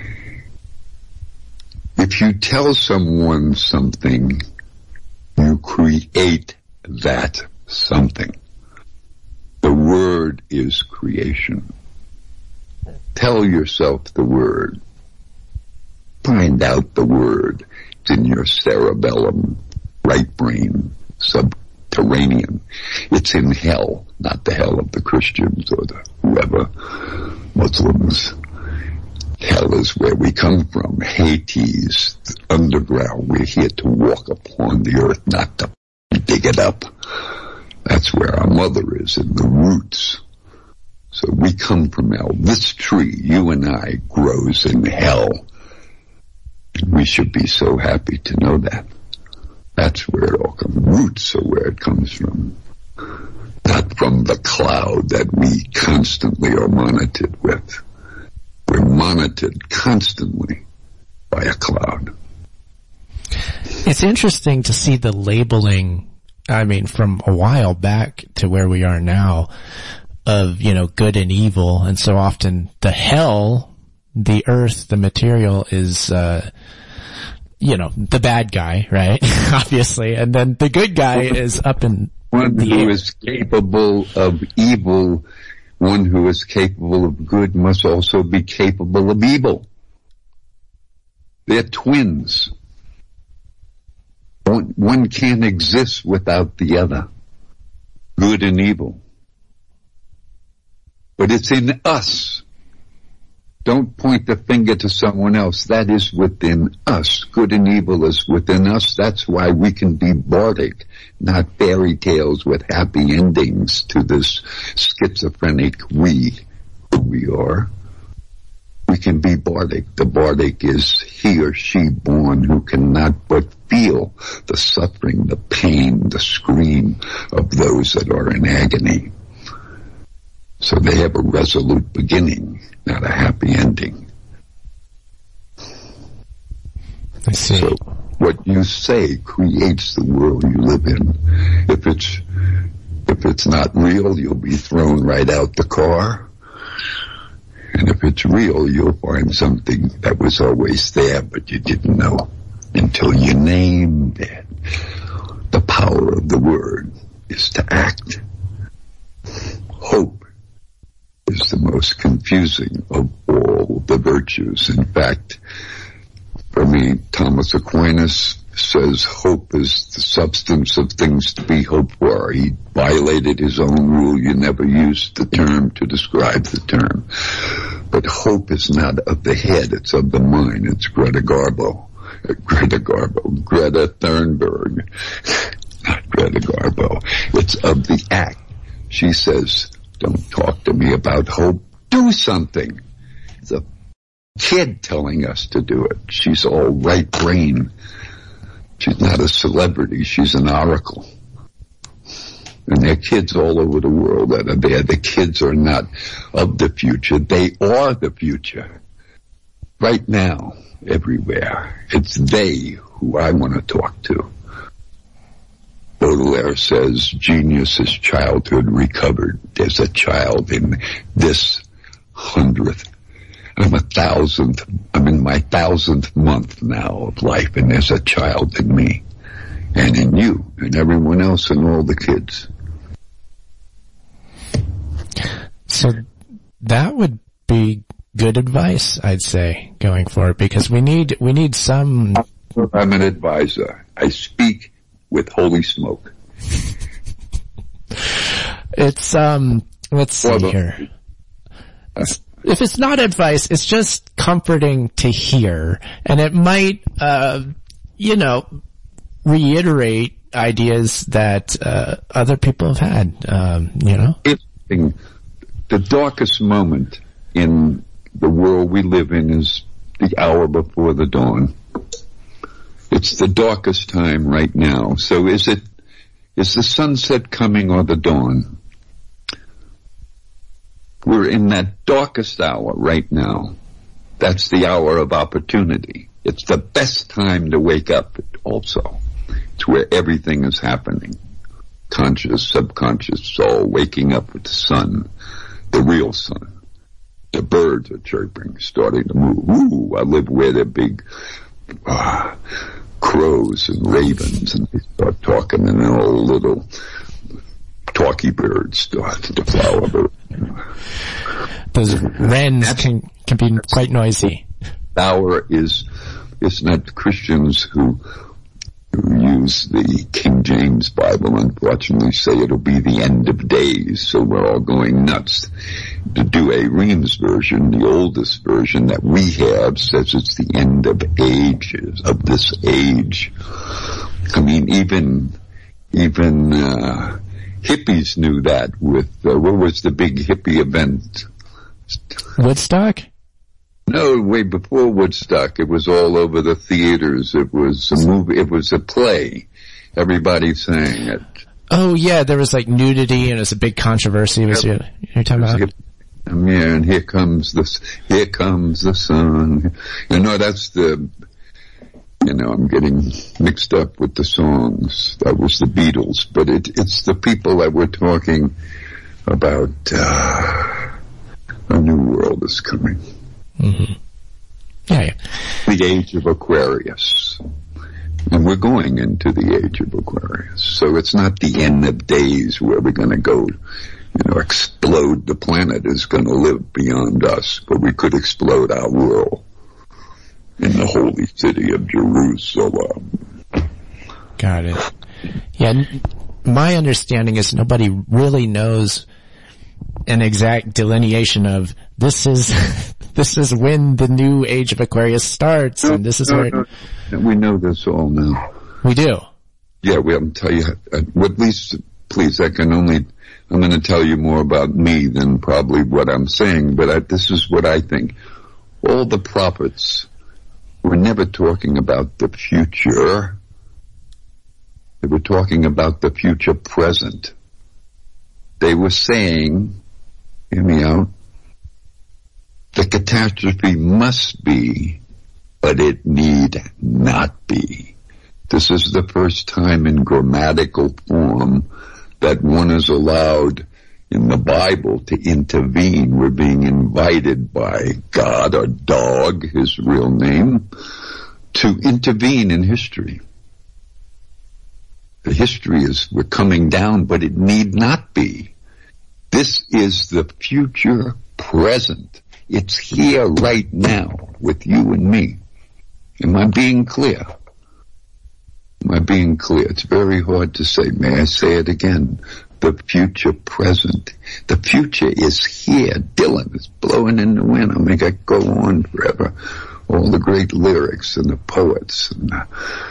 If you tell someone something, you create that something. The word is creation. Tell yourself the word. Find out the word. It's in your cerebellum, right brain, subterranean. It's in hell, not the hell of the Christians or the whoever, Muslims. Hell is where we come from. Hades, underground. We're here to walk upon the earth, not to dig it up. That's where our mother is, in the roots. So we come from hell. This tree, you and I, grows in hell. And we should be so happy to know that. That's where it all comes. Roots are where it comes from. Not from the cloud that we constantly are monitored with. We're monitored constantly by a cloud. It's interesting to see the labeling, I mean, from a while back to where we are now, of, you know, good and evil. And so often the hell, the earth, the material is, uh, you know, the bad guy, right? Obviously. And then the good guy is up in one the who air. is capable of evil. One who is capable of good must also be capable of evil. They're twins. One, one can't exist without the other. Good and evil. But it's in us. Don't point the finger to someone else. That is within us. Good and evil is within us. That's why we can be bardic, not fairy tales with happy endings to this schizophrenic we who we are. We can be bardic. The bardic is he or she born who cannot but feel the suffering, the pain, the scream of those that are in agony. So they have a resolute beginning, not a happy ending. I see. So what you say creates the world you live in. If it's, if it's not real, you'll be thrown right out the car. And if it's real, you'll find something that was always there, but you didn't know until you named it. The power of the word is to act. Hope is the most confusing of all the virtues. In fact, for me, Thomas Aquinas says hope is the substance of things to be hoped for. He violated his own rule. You never use the term to describe the term. But hope is not of the head, it's of the mind. It's Greta Garbo. Uh, Greta Garbo. Greta Thunberg. Not Greta Garbo. It's of the act. She says, don't talk to me about hope. Do something. It's a kid telling us to do it. She's all right brain. She's not a celebrity. She's an oracle. And there are kids all over the world that are there. The kids are not of the future. They are the future. Right now, everywhere. It's they who I want to talk to. Baudelaire says, genius is childhood recovered. There's a child in this hundredth. I'm a thousandth, I'm in my thousandth month now of life, and there's a child in me, and in you, and everyone else, and all the kids. So that would be good advice, I'd say, going forward, because we need, we need some... I'm an advisor. I speak with holy smoke. It's, um, let's see Well, the, here. Uh, if it's not advice, it's just comforting to hear, and it might, uh, you know, reiterate ideas that uh, other people have had. Um, you know, Interesting. The darkest moment in the world we live in is the hour before the dawn. It's the darkest time right now. So is it, is the sunset coming or the dawn? We're in that darkest hour right now. That's the hour of opportunity. It's the best time to wake up also. It's where everything is happening. Conscious, subconscious soul waking up with the sun, the real sun. The birds are chirping, starting to move. Ooh, I live where they're big uh, crows and ravens, and they start talking, and then all little talky birds start to flower. Those wrens can can be quite noisy. Hour is is not Christians who who use the King James Bible, unfortunately, say it'll be the end of days, so we're all going nuts. To do a Reams version, the oldest version that we have, says it's the end of ages, of this age. I mean, even, even, uh, hippies knew that with, uh, what was the big hippie event? Woodstock? No, way before Woodstock. It was all over the theaters. It was a movie. It was a play. Everybody sang it. Oh yeah, there was like nudity and it was a big controversy. Was you, you're talking about? Um, yeah, and here comes the, here comes the sun. You know, that's the, you know, I'm getting mixed up with the songs. That was the Beatles, but it, it's the people that we're talking about, uh, a new world is coming. Mm-hmm. Yeah, yeah. The age of Aquarius. And we're going into the age of Aquarius. So it's not the end of days where we're going to go, you know, explode. The planet is going to live beyond us, but we could explode our world in the holy city of Jerusalem. Got it. Yeah, my understanding is nobody really knows an exact delineation of this is this is when the new age of Aquarius starts, no, and this is no, where it... no. We know this all now. We do. Yeah, we will tell you. Uh, at least, please, I can only. I'm going to tell you more about me than probably what I'm saying, but I, this is what I think. All the prophets were never talking about the future. They were talking about the future present. They were saying, hear me out, the catastrophe must be, but it need not be. This is the first time in grammatical form that one is allowed in the Bible to intervene. We're being invited by God, or Dog, his real name, to intervene in history. The history is, we're coming down, but it need not be. This is the future present. It's here right now with you and me. Am I being clear? Am I being clear? It's very hard to say. May I say it again? The future present. The future is here. Dylan is blowing in the wind. I mean, I go on forever. All the great lyrics and the poets. And, the,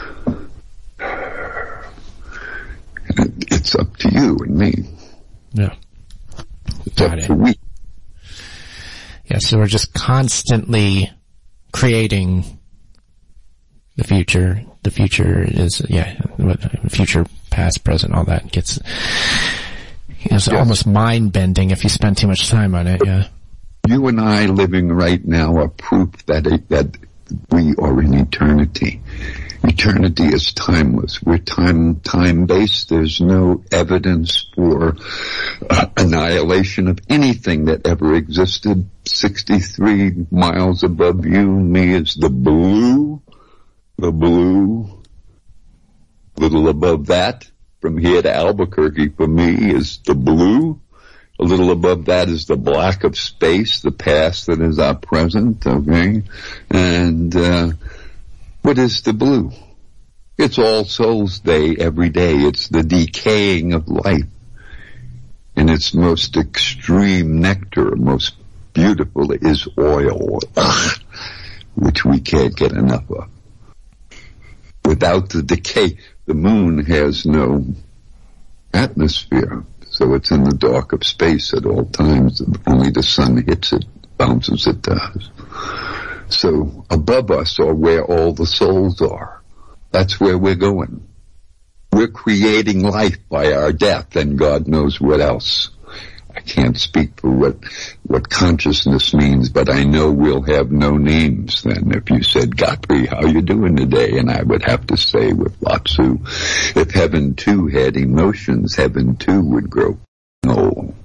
and it, it's up to you and me. Yeah. It's Got up it. to we. Yeah, so we're just constantly creating the future. The future is, yeah, future, past, present, all that gets, it's yes. almost mind-bending if you spend too much time on it, yeah. You and I living right now are proof that it, that we are in eternity. Eternity is timeless. We're time, time-based. There's no evidence for uh, annihilation of anything that ever existed. sixty-three miles above you and me is the blue. The blue. Little above that, from here to Albuquerque for me, is the blue. A little above that is the black of space, the past that is our present, okay? And, uh, what is the blue? It's All Souls Day every day. It's the decaying of life in its most extreme nectar, most beautiful is oil, which we can't get enough of. Without the decay, the moon has no atmosphere, so it's in the dark of space at all times. Only the sun hits it, bounces it does. So above us are where all the souls are. That's where we're going. We're creating life by our death, and God knows what else. I can't speak for what what consciousness means, but I know we'll have no names then. If you said, Godfrey, how you doing today? And I would have to say with Lotsu, if heaven too had emotions, heaven too would grow old.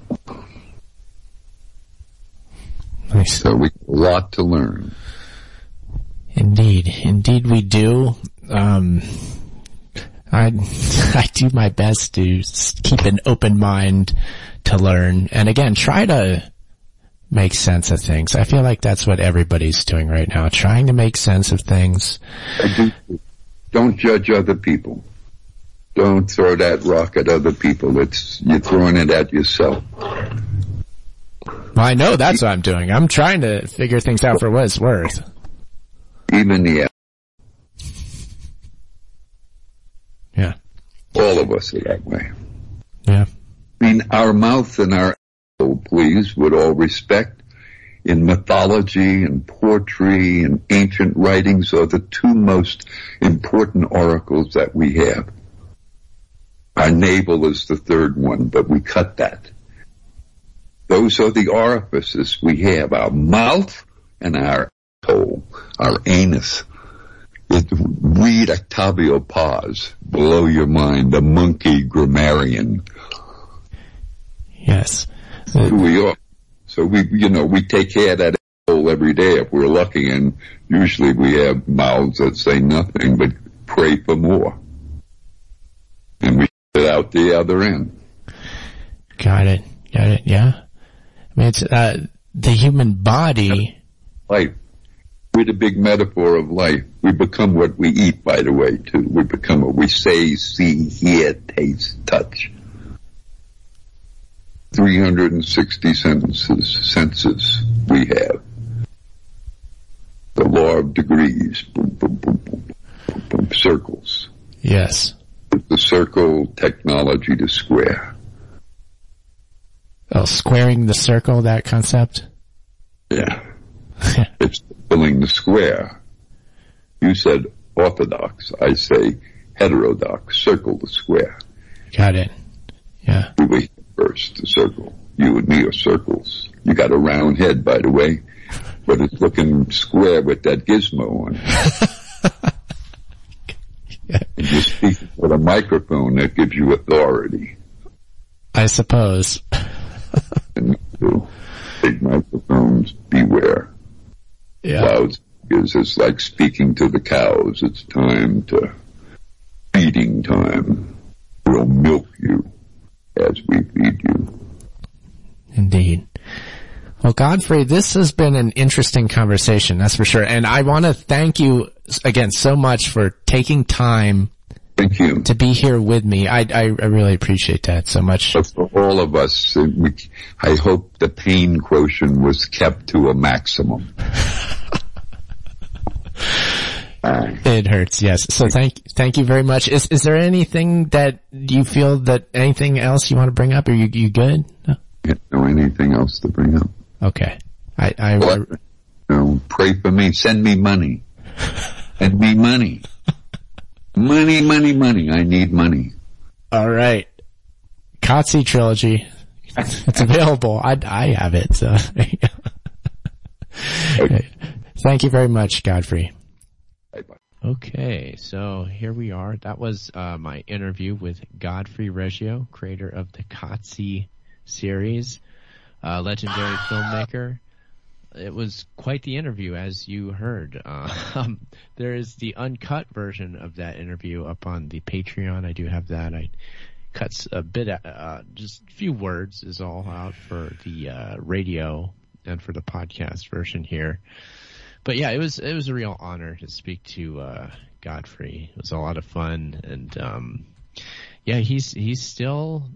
Nice. So we have a lot to learn. Indeed. Indeed we do. Um, I, I do my best to keep an open mind to learn. And again, try to make sense of things. I feel like that's what everybody's doing right now, trying to make sense of things. I do. Don't judge other people. Don't throw that rock at other people. It's, you're throwing it at yourself. Well, I know that's what I'm doing. I'm trying to figure things out for what it's worth. Even the Yeah. All of us are that way. Yeah. I mean, our mouth and our oh, please, with all respect, in mythology and poetry and ancient writings are the two most important oracles that we have. Our navel is the third one, but we cut that. Those are the orifices we have, our mouth and our toe, our anus. It, read Octavio Paz, blow your mind, the monkey grammarian. Yes. Who we are. So we, you know, we take care of that asshole every day if we're lucky, and usually we have mouths that say nothing but pray for more. And we get out the other end. Got it. Got it. Yeah. I mean, it's, uh, the human body. Life. We're the big metaphor of life. We become what we eat, by the way, too. We become what we say, see, hear, taste, touch. three hundred sixty sentences, senses we have. The law of degrees. Boom, boom, boom, boom, boom, boom, circles. Yes. The circle technology to square. Oh, squaring the circle, that concept? Yeah. It's filling the square. You said orthodox. I say heterodox. Circle the square. Got it. Yeah. We wait first, the circle. You and me are circles. You got a round head, by the way, but it's looking square with that gizmo on it. Yeah. And you're speaking with a microphone that gives you authority. I suppose. And so, big microphones, beware. Yeah. Loudspeakers, it's like speaking to the cows. It's time to feeding time. We'll milk you as we feed you. Indeed. Well, Godfrey, this has been an interesting conversation, that's for sure. And I want to thank you again so much for taking time Thank you. to be here with me. I, I, I really appreciate that so much. But for all of us, we, I hope the pain quotient was kept to a maximum. uh, It hurts, yes. So thank, thank you very much. Is, is there anything that you feel that, anything else you want to bring up? Are you, you good? No? You know, anything else to bring up? Okay. I, I, Well, you know, pray for me. Send me money. Send me money. Money, money, money. I need money. all right. Qatsi trilogy. It's available. I, I have it. So. Okay. Thank you very much, Godfrey. Bye-bye. Okay, so here we are. That was uh, my interview with Godfrey Reggio, creator of the Qatsi series, uh, legendary filmmaker. It was quite the interview, as you heard. Uh, um, there is the uncut version of that interview up on the Patreon. I do have that. I cut a bit, uh, just a few words is all out for the uh, radio and for the podcast version here. But yeah, it was it was a real honor to speak to uh, Godfrey. It was a lot of fun, and um, yeah, he's he's still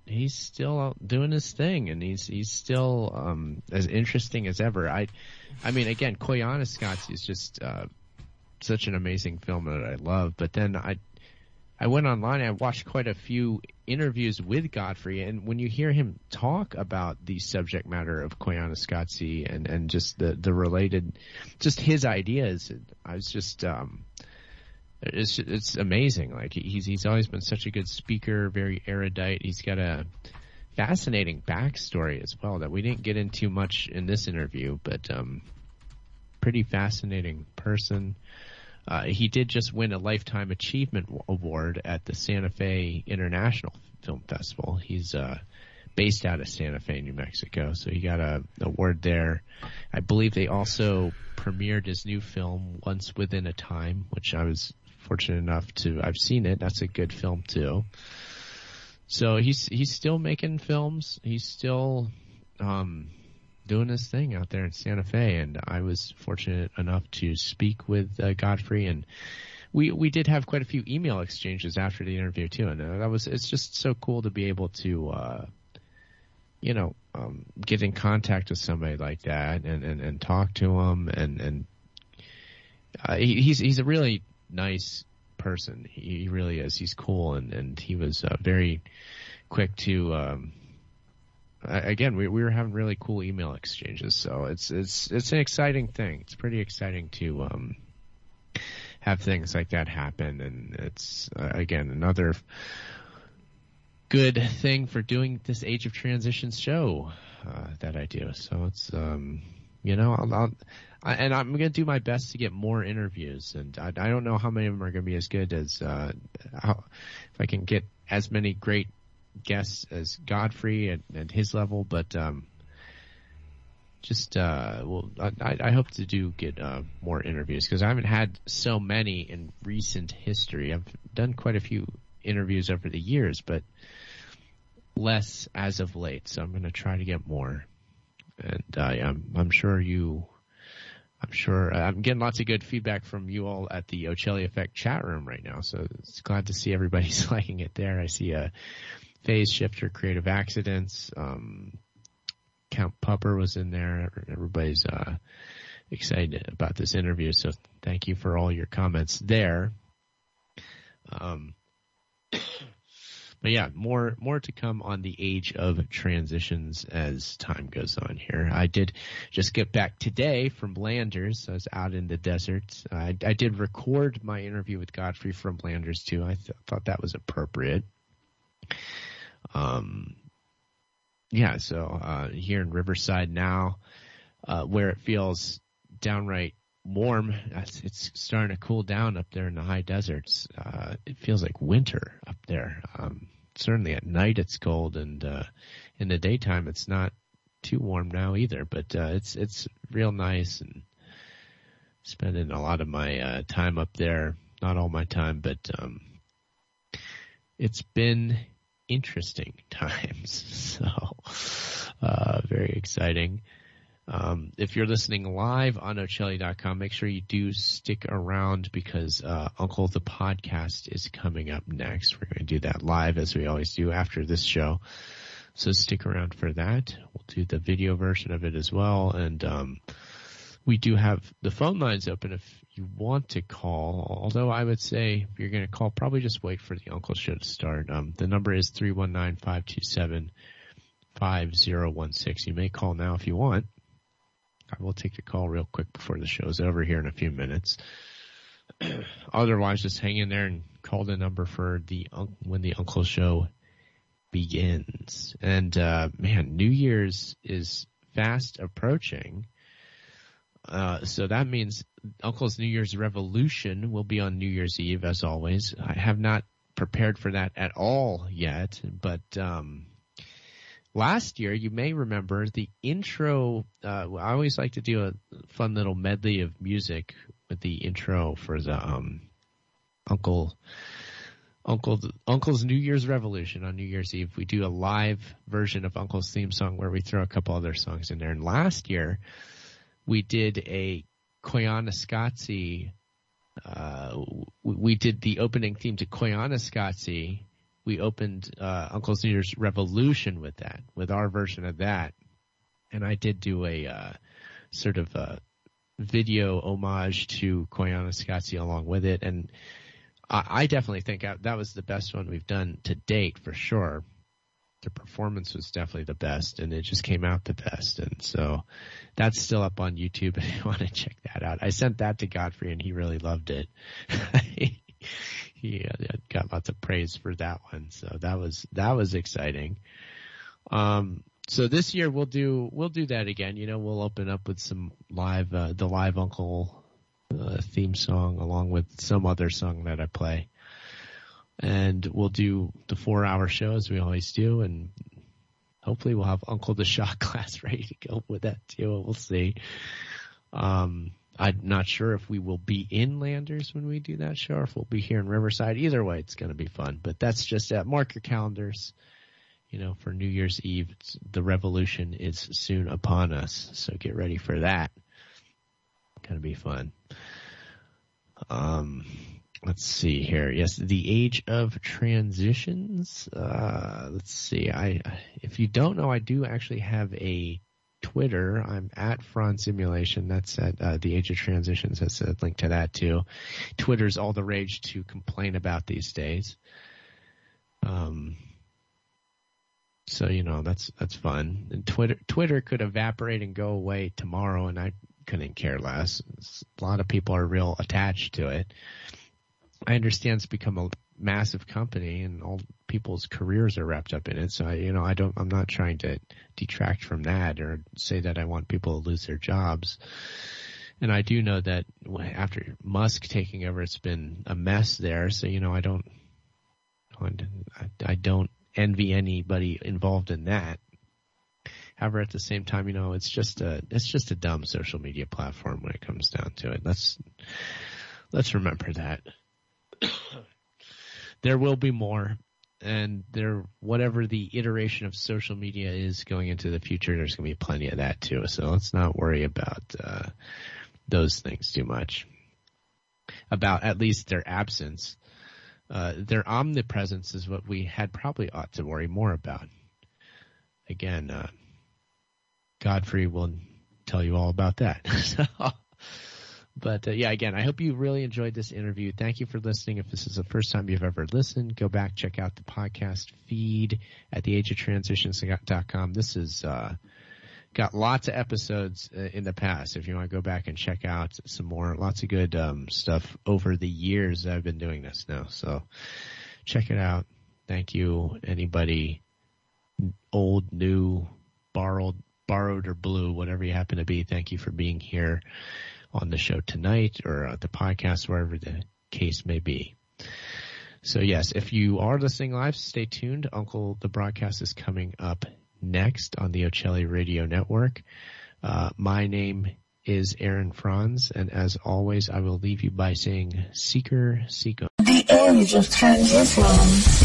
he's still out doing his thing, and he's he's still um, as interesting as ever. I, I mean, again, Koyaanisqatsi is just uh, such an amazing film that I love. But then I, I went online and I watched quite a few interviews with Godfrey, and when you hear him talk about the subject matter of Koyaanisqatsi and and just the the related, just his ideas, I was just. Um, It's it's amazing. Like he's he's always been such a good speaker, very erudite. He's got a fascinating backstory as well that we didn't get into much in this interview, but um, pretty fascinating person. Uh, he did just win a Lifetime Achievement Award at the Santa Fe International Film Festival. He's uh, based out of Santa Fe, New Mexico, so he got a award there. I believe they also premiered his new film, Once Within a Time, which I was fortunate enough to, I've seen it. That's a good film too. So he's, he's still making films. He's still, um, doing his thing out there in Santa Fe. And I was fortunate enough to speak with uh, Godfrey, and we, we did have quite a few email exchanges after the interview too. And uh, that was, it's just so cool to be able to, uh, you know, um, get in contact with somebody like that and, and, and talk to him. And, and, uh, he, he's, he's a really nice person. He really is. He's cool, and, and he was uh, very quick to. Um, again, we we were having really cool email exchanges, so it's it's it's an exciting thing. It's pretty exciting to um, have things like that happen, and it's uh, again another good thing for doing this Age of Transitions show uh, that I do. So it's um, you know I'll. I'll I, and I'm going to do my best to get more interviews, and I, I don't know how many of them are going to be as good as uh, how, if I can get as many great guests as Godfrey at, at his level. But um, just uh, well, I, I hope to do get uh, more interviews because I haven't had so many in recent history. I've done quite a few interviews over the years, but less as of late. So I'm going to try to get more, and uh, I'm I'm sure you. I'm sure uh, I'm getting lots of good feedback from you all at the Ocelli Effect chat room right now. So it's glad to see everybody's liking it there. I see a Phase Shifter, Creative Accidents, um, Count Pupper was in there. Everybody's uh, excited about this interview. So thank you for all your comments there. Um, But yeah, more more to come on the Age of Transitions as time goes on here. I did just get back today from Landers. I was out in the desert. I, I did record my interview with Godfrey from Landers too. I th- thought that was appropriate. Um, yeah, so uh, here in Riverside now, uh, where it feels downright warm, it's starting to cool down up there in the high deserts. Uh, it feels like winter up there. Um, certainly at night it's cold, and uh, in the daytime it's not too warm now either. But uh, it's it's real nice, and spending a lot of my uh, time up there. Not all my time, but um, it's been interesting times. So uh, very exciting. Um, if you're listening live on Ocelli dot com, make sure you do stick around because uh, Uncle the Podcast is coming up next. We're going to do that live as we always do after this show. So stick around for that. We'll do the video version of it as well. And um, we do have the phone lines open if you want to call. Although I would say if you're going to call, probably just wait for the Uncle Show to start. Um, the number is three one nine, five two seven, five zero one six. You may call now if you want. I will take the call real quick before the show's over here in a few minutes. Otherwise, just hang in there and call the number for the when the Uncle Show begins. And uh, man, New Year's is fast approaching. Uh, so that means Uncle's New Year's Revolution will be on New Year's Eve, as always. I have not prepared for that at all yet, but um, last year, you may remember the intro. Uh, I always like to do a fun little medley of music with the intro for the um, Uncle, Uncle, Uncle's New Year's Revolution on New Year's Eve. We do a live version of Uncle's theme song where we throw a couple other songs in there. And last year, we did a Koyaanisqatsi. Uh, we did the opening theme to Koyaanisqatsi. We we opened uh, Uncle's New Year's Revolution with that, with our version of that. And I did do a uh, sort of a video homage to Koyaanisqatsi along with it. And I, I definitely think that was the best one we've done to date for sure. The performance was definitely the best, and it just came out the best. And so that's still up on YouTube if you want to check that out. I sent that to Godfrey, and he really loved it. He uh, got lots of praise for that one. So that was, that was exciting. Um, so this year we'll do, we'll do that again. You know, we'll open up with some live, uh, the live Uncle uh, theme song along with some other song that I play. And we'll do the four hour show as we always do. And hopefully we'll have Uncle the Shot Glass ready to go with that too. We'll see. Um, I'm not sure if we will be in Landers when we do that show or if we'll be here in Riverside. Either way, it's going to be fun. But that's just that. Mark your calendars, you know, for New Year's Eve. It's, the revolution is soon upon us. So get ready for that. Going to be fun. Um, let's see here. Yes, the Age of Transitions. Uh, let's see. I, if you don't know, I do actually have a Twitter. I'm at Franz Simulation. That's at uh, the Age of Transitions. That's a link to that too. Twitter's all the rage to complain about these days. Um, so you know that's that's fun. And Twitter Twitter could evaporate and go away tomorrow, and I couldn't care less. A lot of people are real attached to it. I understand it's become a massive company and all people's careers are wrapped up in it. So, I, you know, I don't, I'm not trying to detract from that or say that I want people to lose their jobs. And I do know that after Musk taking over, it's been a mess there. So, you know, I don't, I don't envy anybody involved in that. However, at the same time, you know, it's just a, it's just a dumb social media platform when it comes down to it. Let's, let's remember that. There will be more, and there, whatever the iteration of social media is going into the future, there's going to be plenty of that too. So let's not worry about uh, those things too much. About at least their absence. Uh, their omnipresence is what we had probably ought to worry more about. Again, uh, Godfrey will tell you all about that. So, but uh, yeah, again, I hope you really enjoyed this interview. Thank you for listening. If this is the first time you've ever listened, go back, check out the podcast feed at the age of transitions dot com. This is uh, got lots of episodes uh, in the past. If you want to go back and check out some more, lots of good um, stuff over the years that I've been doing this now. So check it out. Thank you, anybody, old, new, borrowed, borrowed or blue, whatever you happen to be. Thank you for being here on the show tonight or uh, the podcast, wherever the case may be. So yes, if you are listening live, stay tuned. Uncle, the broadcast is coming up next on the Ocelli Radio Network. Uh, my name is Aaron Franz, and as always, I will leave you by saying Seeker Seekum. The Age of Transitions.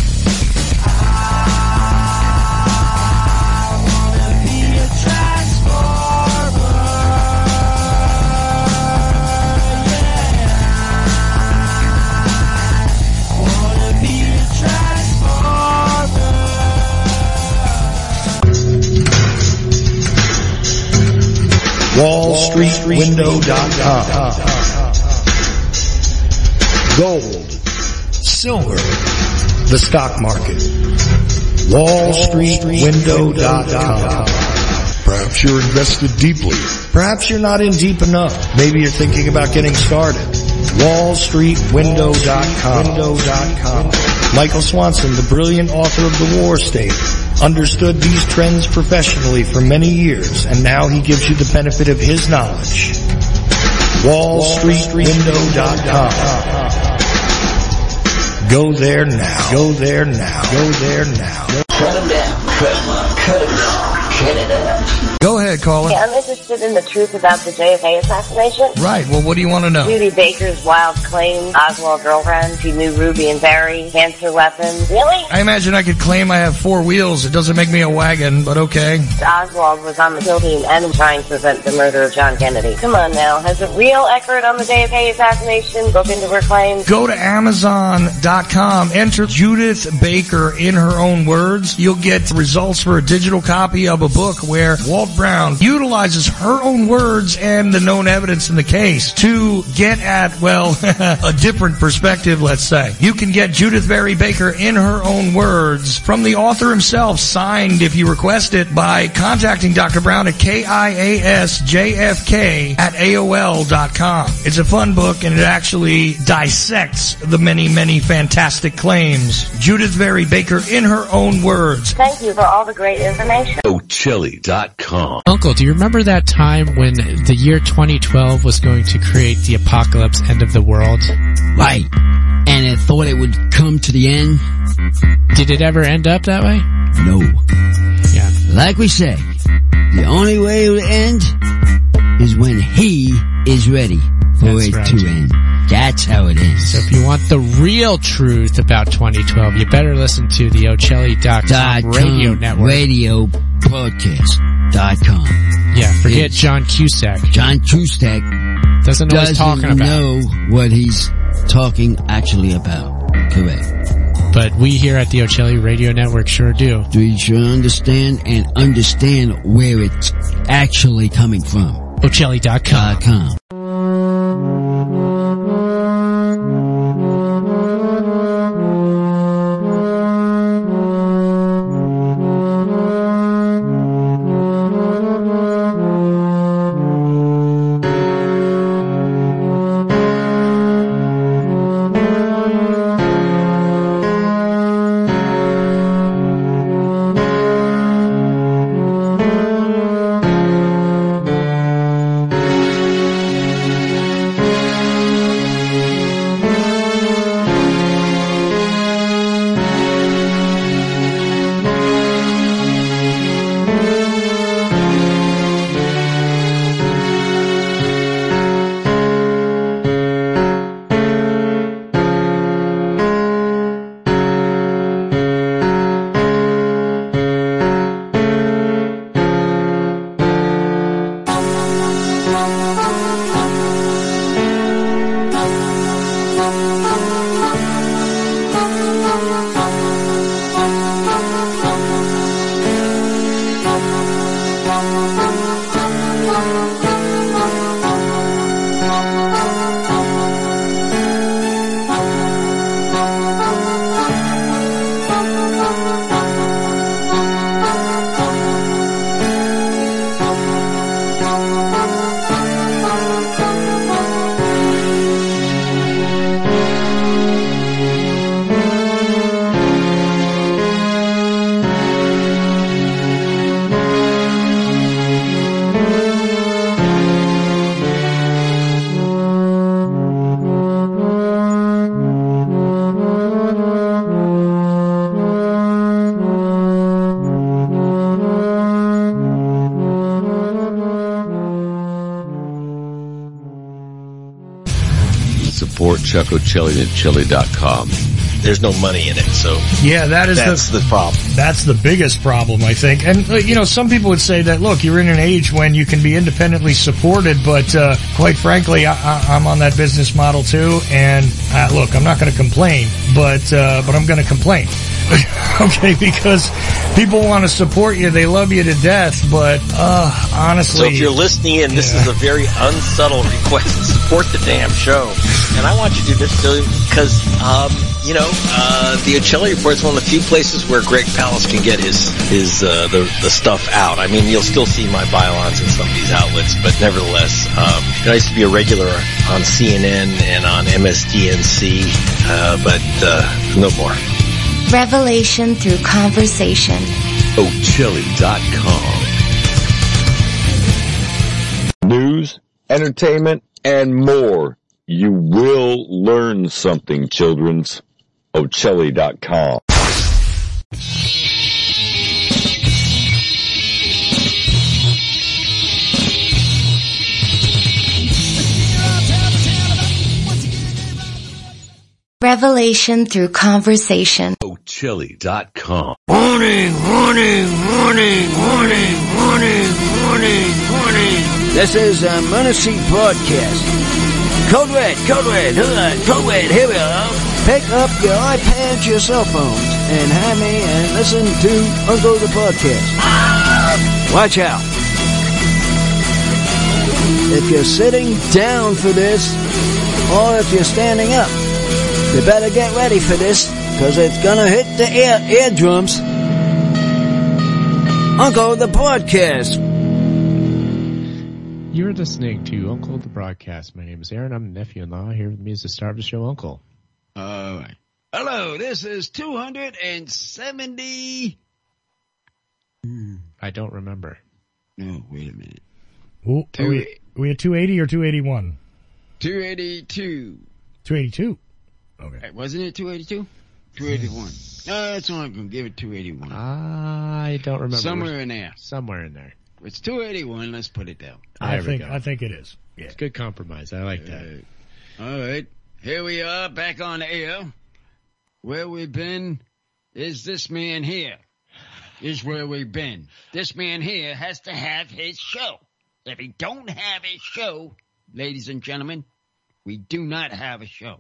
Wall Street Window dot com. Gold, silver, the stock market. Wall Street Window dot com. Perhaps you're invested deeply. Perhaps you're not in deep enough. Maybe you're thinking about getting started. Wall Street Window dot com. Michael Swanson, the brilliant author of The War State, understood these trends professionally for many years, and now he gives you the benefit of his knowledge. Wall Street Window dot com. Go there now. Go there now. Go there now. Cut him down. Cut him up. Cut him down. Cut it up. Go ahead, caller. Yeah, I'm interested in the truth about the J F K assassination. Right. Well, what do you want to know? Judy Baker's wild claim, Oswald girlfriend, she knew Ruby and Barry, cancer weapons. Really? I imagine I could claim I have four wheels. It doesn't make me a wagon, but okay. Oswald was on the kill team and trying to prevent the murder of John Kennedy. Come on now. Has a real expert on the J F K assassination looked into her claims? Go to Amazon dot com, enter Judith Baker in her own words. You'll get results for a digital copy of a book where Walt Brown utilizes her own words and the known evidence in the case to get at, well, a different perspective, let's say. You can get Judith Barry Baker in her own words from the author himself, signed if you request it, by contacting Doctor Brown at K I A S J F K at A O L dot com. It's a fun book, and it actually dissects the many, many fantastic claims. Judith Barry Baker in her own words. Thank you for all the great information. O Chili dot com. Uncle, do you remember that time when the year twenty twelve was going to create the apocalypse, end of the world? Right. And it thought it would come to the end? Did it ever end up that way? No. Yeah. Like we say, the only way it will end is when he is ready for That's it right. to end. That's how it is. So if you want the real truth about twenty twelve, you better listen to the O Chili dot com radio network. Radio podcast dot com. Yeah, forget It's John Cusack. John Cusack Doesn't know what he's doesn't talking about. know what he's talking actually about. Correct. But we here at the O Chili Radio Network sure do. We should understand and understand where it's actually coming from. O Chili dot com. Dot com. Support Chuck O'Chili at chili dot com. There's no money in it, so yeah, that is that's the, the problem. That's the biggest problem, I think. And, uh, you know, some people would say that, look, you're in an age when you can be independently supported, but uh, quite frankly, I, I, I'm on that business model too, and uh, look, I'm not going to complain, but uh, but I'm going to complain. Okay, because people want to support you, they love you to death, but uh, honestly... So if you're listening in, this yeah. is a very unsubtle request to support the damn show. And I want you to do this because, um, you know, uh, the O'Chili Report is one of the few places where Greg Palast can get his, his, uh, the, the stuff out. I mean, you'll still see my bylaws in some of these outlets, but nevertheless, um, you know, I used to be a regular on C N N and on M S D N C, uh, but, uh, no more. Revelation through conversation. O Chili dot com. News, entertainment, and more. You will learn something, childrens. O Chili dot com. Revelation through conversation. O Chili dot com. Warning, warning, warning, warning, warning, warning, warning. This is a Munacy broadcast. Code Red, Code Red, uh, Code Red, here we are. Pick up your iPads, your cell phones, and have me and listen to Uncle the Podcast. Watch out. If you're sitting down for this, or if you're standing up, you better get ready for this, because it's gonna hit the ear, eardrums. Uncle the Podcast. You're listening to Uncle the Broadcast. My name is Aaron. I'm the nephew-in-law. Here with me is the star of the show, Uncle. All right. Hello, this is two hundred seventy. I don't remember. No, wait a minute. Ooh, are we, are we at two eighty or two eighty-one? two eighty-two. two eighty-two. Okay. Wasn't it two eighty-two? two eighty-one. No, that's all I'm going to give it two eighty-one. I don't remember. Somewhere in there. Somewhere in there. It's two eighty-one. Let's put it down. I There we think go. I think it is. Yeah. It's good compromise. I like that. Uh, all right. Here we are back on the air. Where we've been is this man here. Is where we've been. This man here has to have his show. If he don't have his show, ladies and gentlemen, we do not have a show.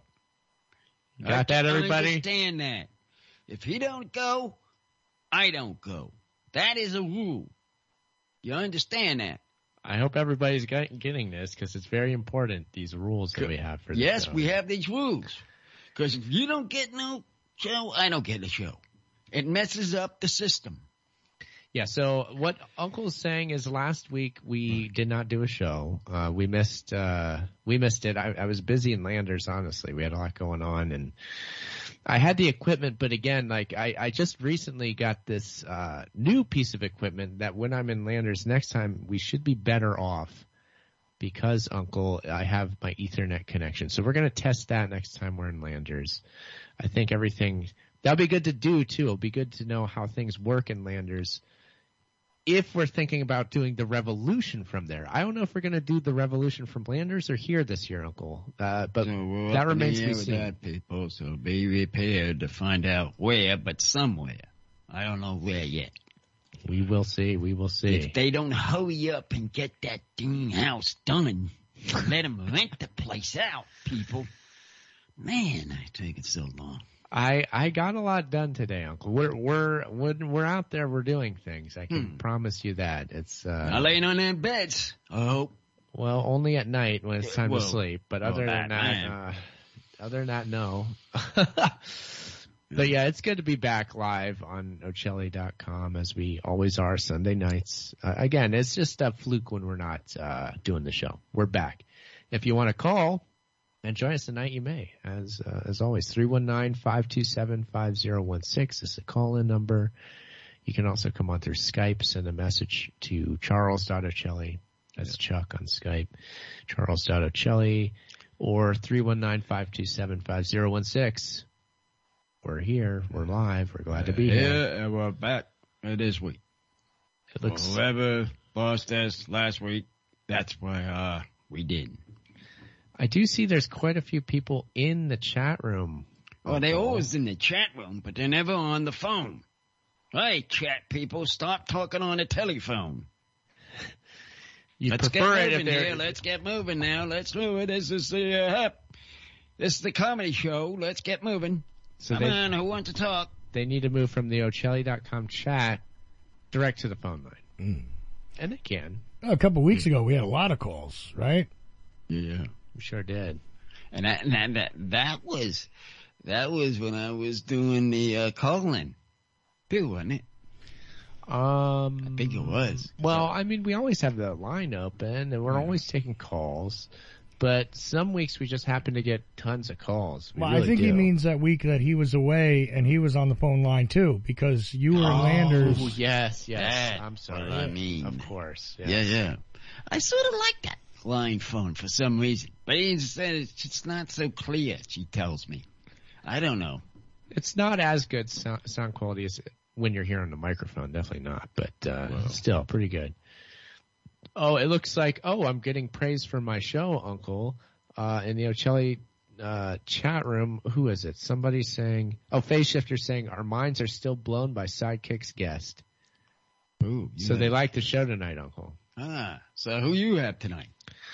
Got that, everybody? Understand that. If he don't go, I don't go. That is a rule. You understand that? I hope everybody's get, getting this because it's very important, these rules that we have for this Yes, show. we have these rules. Because if you don't get no show, I don't get a show. It messes up the system. Yeah, so what Uncle's saying is last week we did not do a show. Uh, we missed uh, we missed it. I, I was busy in Landers, honestly. We had a lot going on, and I had the equipment, but again, like I, I just recently got this uh, new piece of equipment that when I'm in Landers next time, we should be better off because, Uncle, I have my Ethernet connection. So we're going to test that next time we're in Landers. I think everything – that'll be good to do, too. It'll be good to know how things work in Landers if we're thinking about doing the Revolution from there. I don't know if we're going to do the Revolution from Landers or here this year, Uncle. Uh, but so that remains to be with seen. that, people, so be prepared to find out where, but somewhere. I don't know where yet. We will see. We will see. If they don't hurry up and get that dang house done, let them rent the place out, people. Man, I take it so long. I, I got a lot done today, Uncle. We're we're when we're out there, we're doing things. I can Hmm. promise you that. It's uh, Not laying on them beds. Oh, well, only at night when it's time Well, to sleep. But well, other than that that, man. uh, other than that, no. But yeah, it's good to be back live on Ochelli dot com as we always are Sunday nights. Uh, again, it's just a fluke when we're not uh, doing the show. We're back. If you want to call and join us tonight, you may. As uh, as always, three one nine, five two seven, five zero one six is the call-in number. You can also come on through Skype, send a message to charles dot ocelli. That's yeah. Chuck on Skype. charles dot ocelli or three one nine, five two seven, five zero one six. We're here. We're live. We're glad to be here. Yeah, and we're back this week. It looks Whoever lost us last week, that's why uh, we did. I do see there's quite a few people in the chat room. Well, they're always in the chat room, but they're never on the phone. Hey, chat people, stop talking on the telephone. You'd Let's get prefer it if moving they're- here. Let's get moving now. Let's move it. This is the uh, this is the comedy show. Let's get moving. So Come they- on, who wants to talk? They need to move from the Ochelli dot com chat direct to the phone line. Mm. And they can. A couple of weeks ago, we had a lot of calls, right? Yeah. We sure did. And that, and that, that, that was, that was when I was doing the, uh, calling. Big, wasn't it? Um, I think it was. Well, I mean, we always have the line open and we're Yeah. always taking calls, but some weeks we just happen to get tons of calls. We Well, really I think do. he means that week that he was away and he was on the phone line too, because you were in Oh, Landers. yes, yes. That, I'm sorry. what I mean. Of course. Yes. Yeah, yeah. I sort of like that line phone for some reason. But he said it's just not so clear, she tells me. I don't know. It's not as good sound, sound quality as when you're here on the microphone. Definitely not, but uh, still pretty good. Oh, it looks like, oh, I'm getting praise for my show, Uncle. Uh, in the Ochelli uh, chat room. Who is it? Somebody saying, oh, Phase Shifter saying, our minds are still blown by Sidekick's guest. Ooh, so yeah. they like the show tonight, Uncle. Ah, so who you have tonight?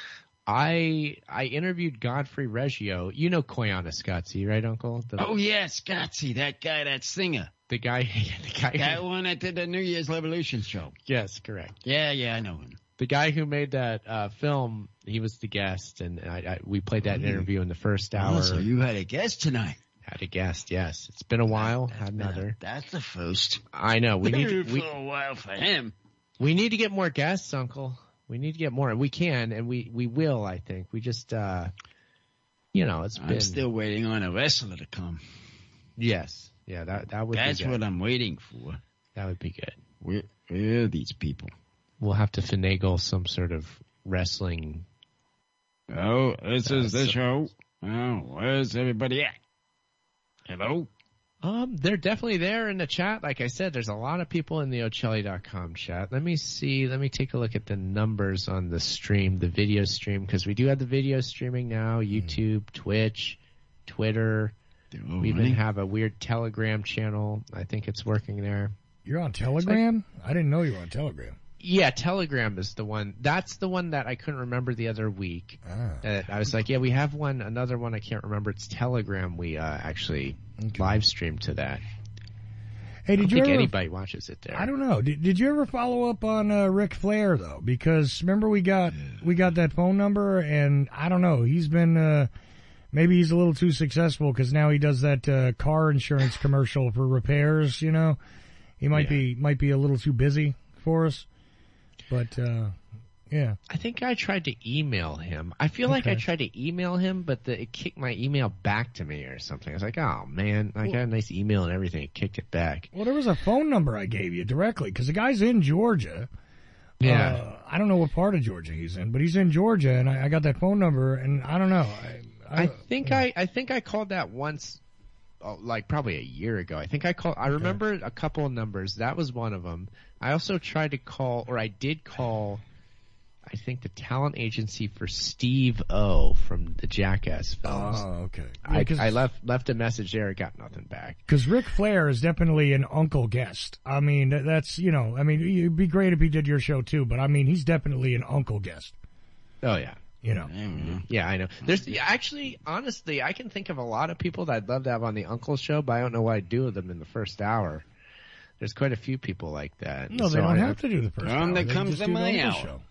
I I interviewed Godfrey Reggio. You know Koyana Scotzi, right, Uncle? The, oh, yeah, Scotzi, that guy, that singer. The guy, the guy. That one that did the New Year's Revolution show. Yes, correct. Yeah, yeah, I know him. The guy who made that uh, film, he was the guest, and I, I, we played that mm. interview in the first hour. Oh, so you had a guest tonight. Had a guest, yes. It's been a while. That's had another. That's the first. I know. We need to, we, for a while for him. We need to get more guests, Uncle. We need to get more. We can, and we, we will, I think. We just, uh, you know, it's I'm been. I'm still waiting on a wrestler to come. Yes. Yeah, that, that would That's be good. what I'm waiting for. That would be good. Where, where are these people? We'll have to finagle some sort of wrestling. Oh, this uh, is the so, show. Oh, where's everybody at? Hello? Um, they're definitely there in the chat. Like I said, there's a lot of people in the Ocelli dot com chat. Let me see. Let me take a look at the numbers on the stream, the video stream, because we do have the video streaming now, YouTube, mm. Twitch, Twitter. Oh, we even really? have a weird Telegram channel. I think it's working there. You're on Telegram? Like, I didn't know you were on Telegram. Yeah, Telegram is the one. That's the one that I couldn't remember the other week. Ah. Uh, I was like, yeah, we have one, another one I can't remember. It's Telegram. We uh, actually okay. live streamed to that. Hey, did I don't you think ever, anybody watches it there. I don't know. Did, did you ever follow up on uh, Ric Flair though? Because remember we got we got that phone number, and I don't know. He's been uh, maybe he's a little too successful because now he does that uh, car insurance commercial for repairs. You know, he might yeah. be might be a little too busy for us. But, uh, yeah. I think I tried to email him. I feel okay. like I tried to email him, but the, it kicked my email back to me or something. I was like, oh, man, I got a nice email and everything. It kicked it back. Well, there was a phone number I gave you directly because the guy's in Georgia. Yeah. Uh, I don't know what part of Georgia he's in, but he's in Georgia, and I, I got that phone number, and I don't know. I, I, I think I, I think I called that once, oh, like probably a year ago. I think I called, I remember okay. a couple of numbers. That was one of them. I also tried to call, or I did call, I think the talent agency for Steve O from the Jackass films. Oh, okay. I, yeah, I left left a message there, got nothing back. Because Ric Flair is definitely an uncle guest. I mean, that's, you know, I mean, it'd be great if he did your show too, but I mean, he's definitely an uncle guest. Oh, yeah. You know. Yeah, I know. There's actually, honestly, I can think of a lot of people that I'd love to have on the Uncle show, but I don't know what I'd do with them in the first hour. There's quite a few people like that. No, they so don't I, have to do the first um, hour. That comes to my hour. Show.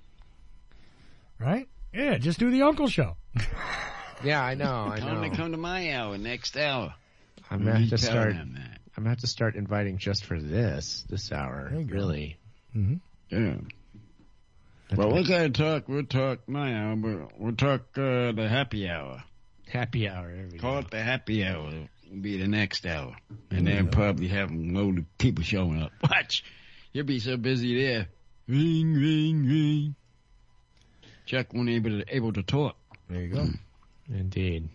Right? Yeah, just do the Uncle show. Yeah, I know, I know. Time to come to my hour, next hour. I'm gonna have to start. I'm gonna have to start inviting just for this, this hour. Really. Mm-hmm. Yeah. That's well, we gotta talk. We'll talk my hour, but we'll talk uh, the happy hour. Happy hour. There we Call go. it the happy hour. It'll be the next hour, and then probably have a load of people showing up. Watch, you'll be so busy there. Ring, ring, ring. Chuck won't able to able to talk. There you go. Indeed.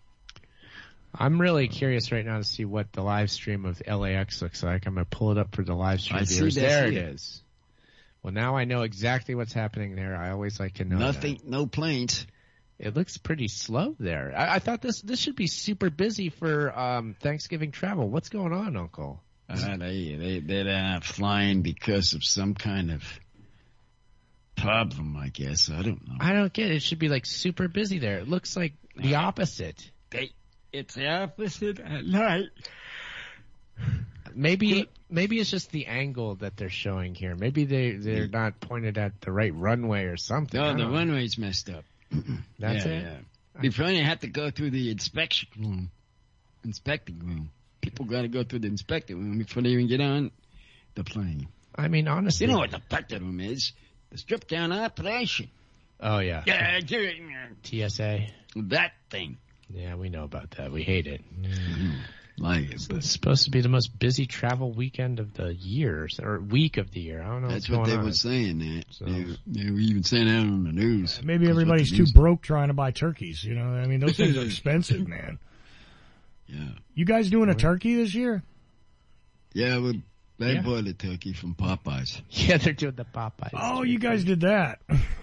I'm really curious right now to see what the live stream of L A X looks like. I'm gonna pull it up for the live stream I viewers. see there it here. is. Well, now I know exactly what's happening there. I always like to know. Nothing, that. no planes. It looks pretty slow there. I, I thought this this should be super busy for um, Thanksgiving travel. What's going on, Uncle? Uh, they they they're not flying because of some kind of problem, I guess. I don't know. I don't get it. It should be like super busy there. It looks like the opposite. They, it's the opposite at night. Maybe maybe it's just the angle that they're showing here. Maybe they they're not pointed at the right runway or something. No, the know. runway's messed up. That's yeah, it. Yeah. Before you have to go through the inspection room, inspecting room. People got to go through the inspecting room before they even get on the plane. I mean, honestly, you know what the inspecting room is? The strip down operation. Oh yeah. Yeah. T S A. That thing. Yeah, we know about that. We hate it. Mm-hmm. Like it's, it's supposed to be the most busy travel weekend of the year, or week of the year. I don't know. That's what's what they on. were saying. That so. they, they were even saying that on the news. Maybe everybody's too broke trying to buy turkeys. You know, I mean, those things are expensive, man. Yeah. You guys doing a turkey this year? Yeah, we they yeah. bought a turkey from Popeyes. Yeah, they're doing the Popeyes. Oh, you guys did that.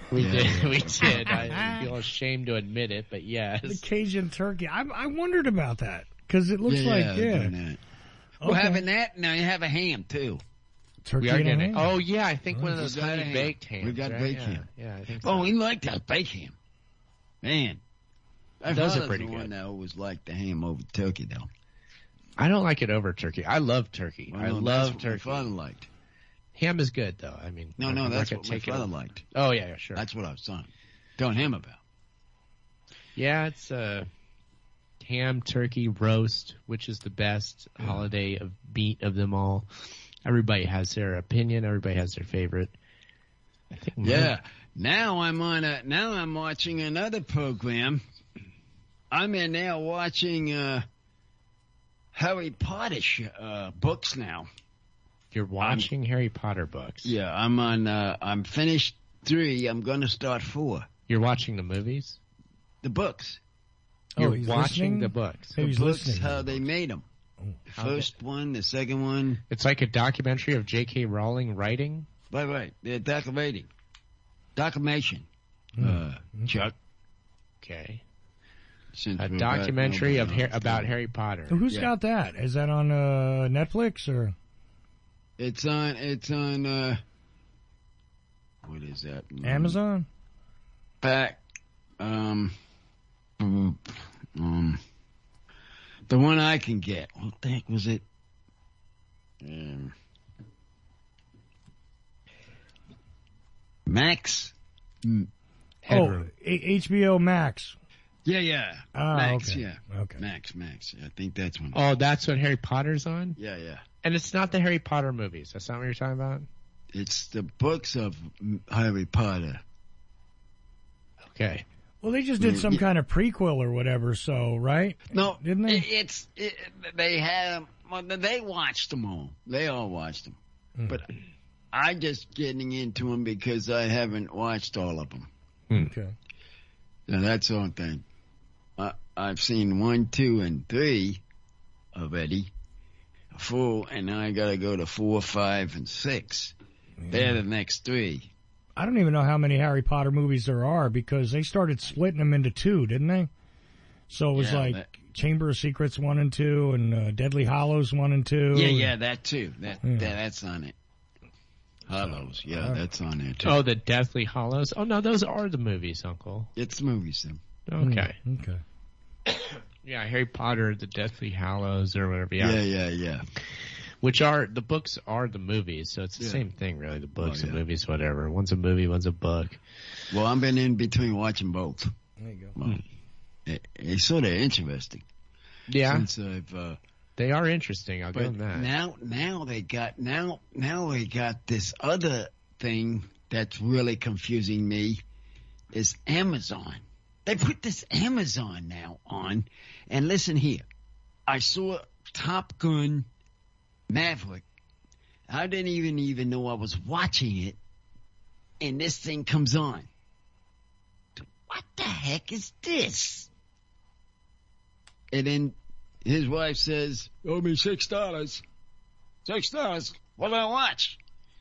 We Yeah, did. yeah. We did. I feel ashamed to admit it, but yes. The Cajun turkey. I, I wondered about that because it looks yeah, like, yeah. yeah. doing that. We're Okay. having that. Now you have a ham too. Turkey We are and a getting. ham. Oh yeah, I think one of We those got a honey ham. baked hams. We got right? baked yeah. ham. Yeah, I think so. Oh, we like that baked ham. Man, my Those are father's pretty the one good. that always liked the ham over turkey, though. I don't like it over turkey. I love turkey. Well, I no, love that's what turkey. My father liked. Ham is good though. I mean, No, I'm no, not that's gonna what my take it father over. liked. Oh yeah, yeah, sure. That's what I was telling, telling him about. Yeah, it's uh, ham, turkey, roast, which is the best holiday of meat of them all. Everybody has their opinion. Everybody has their favorite. I think mine- Yeah. Now I'm on a. Now I'm watching another program. I'm in now watching uh, Harry Potter sh- uh, books now. You're watching Harry Potter books. Yeah, I'm on. Uh, I'm finished three. I'm going to start four. You're watching the movies? The books. Oh, You're he's watching listening? the books. So he's the books, listening. how they made them. The How first one, the second one. It's like a documentary of J K. Rowling writing. Right, right. They're documenting. Documation. Hmm. Uh, Chuck. Okay. Since A we're back, documentary of nobody Har- knows. about Harry Potter. Who's Yeah. got that? Is that on uh, Netflix or? It's on. It's on. Uh, what is that? Amazon? Back. Um. Um. The one I can get. What the heck was it? Um. Max. Mm. Oh, A- H B O Max. Yeah, yeah. Ah, Max. okay. Yeah. Okay. Max. Max. I think that's one. Oh, that's what Harry Potter's on? Yeah, yeah. And it's not the Harry Potter movies. That's not what you're talking about? It's the books of mm, Harry Potter. Okay. Well, they just did Mm, some yeah. kind of prequel or whatever, so, right? No, Didn't they? it- It's it, they had 'em- well, they watched them all. They all watched them, Hmm. but I just getting into them because I haven't watched all of them. Okay. Now that's the only thing. I, I've seen one, two, and three already, full, and now I got to go to four, five, and six. They're the next three. I don't even know how many Harry Potter movies there are because they started splitting them into two, didn't they? So it was Yeah, like that- Chamber of Secrets one and two and uh, Deadly Hollows one and two. Yeah, yeah, that too. That, Yeah. that that's on it. Hollows, yeah, that's on there too. Oh, the Deathly Hollows? Oh, no, those are the movies, Uncle. It's movies, then. Okay. Mm, okay. Yeah, Harry Potter, the Deathly Hallows, or whatever. Yeah. Yeah, yeah, yeah. Which are, the books are the movies, so it's the Yeah. same thing, really. The books Oh, and yeah. movies, whatever. One's a movie, one's a book. Well, I've been in between watching both. There you go. Well, it, it's sort of interesting. Yeah. Since I've, uh, They are interesting, I'll give but them that. now, now they got, now, now they got this other thing that's really confusing me is Amazon. They put this Amazon now on, and listen here. I saw Top Gun Maverick. I didn't even even know I was watching it, and this thing comes on. What the heck is this? And then his wife says, "Owe me six dollars." Six dollars. What do I watch?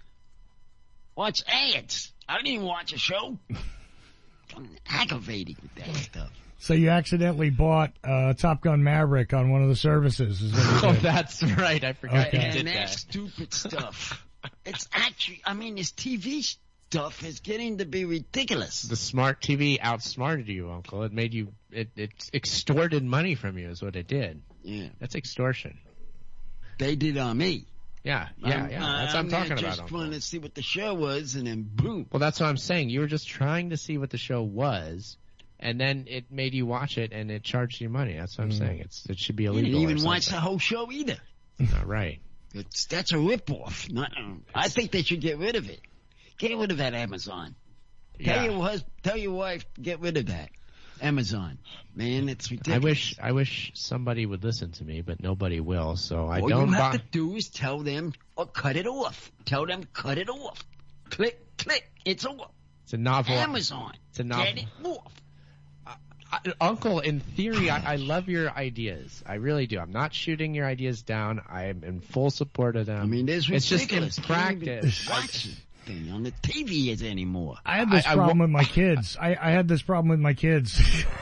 Watch ads. I didn't even watch a show. I'm aggravated with that stuff. So you accidentally bought uh, Top Gun Maverick on one of the services. Is what you Oh, did. that's right. I forgot Okay. you did And that that. stupid stuff. It's actually, I mean, this T V stuff is getting to be ridiculous. The smart T V outsmarted you, Uncle. It made you, it, it extorted money from you is what it did. Yeah. That's extortion. They did on me. Yeah, yeah, I'm- yeah. That's what I'm there talking about, just Uncle. wanted to see what the show was, and then boom. Well, that's what I'm saying. You were just trying to see what the show was, and then it made you watch it, and it charged you money. That's what I'm saying. It's It should be You illegal. didn't or even watch the something. whole show either. Not right. It's, that's a ripoff. Not, I think they should get rid of it. Get rid of that Amazon. Yeah. Tell your hus- tell your wife to get rid of that Amazon. Man, it's I ridiculous. wish I wish somebody would listen to me, but nobody will. So I All don't. you have buy- to do is tell them or cut it off. Tell them cut it off. Click, click. It's over. It's a novel. Amazon. It's a novel. Get it off. I, Uncle, in theory, I, I love your ideas. I really do. I'm not shooting your ideas down. I am in full support of them. I mean, there's it's just in ridiculous. practice. Watch it. thing on the T V is anymore. I had this I, problem I, with my kids. I, I had this problem with my kids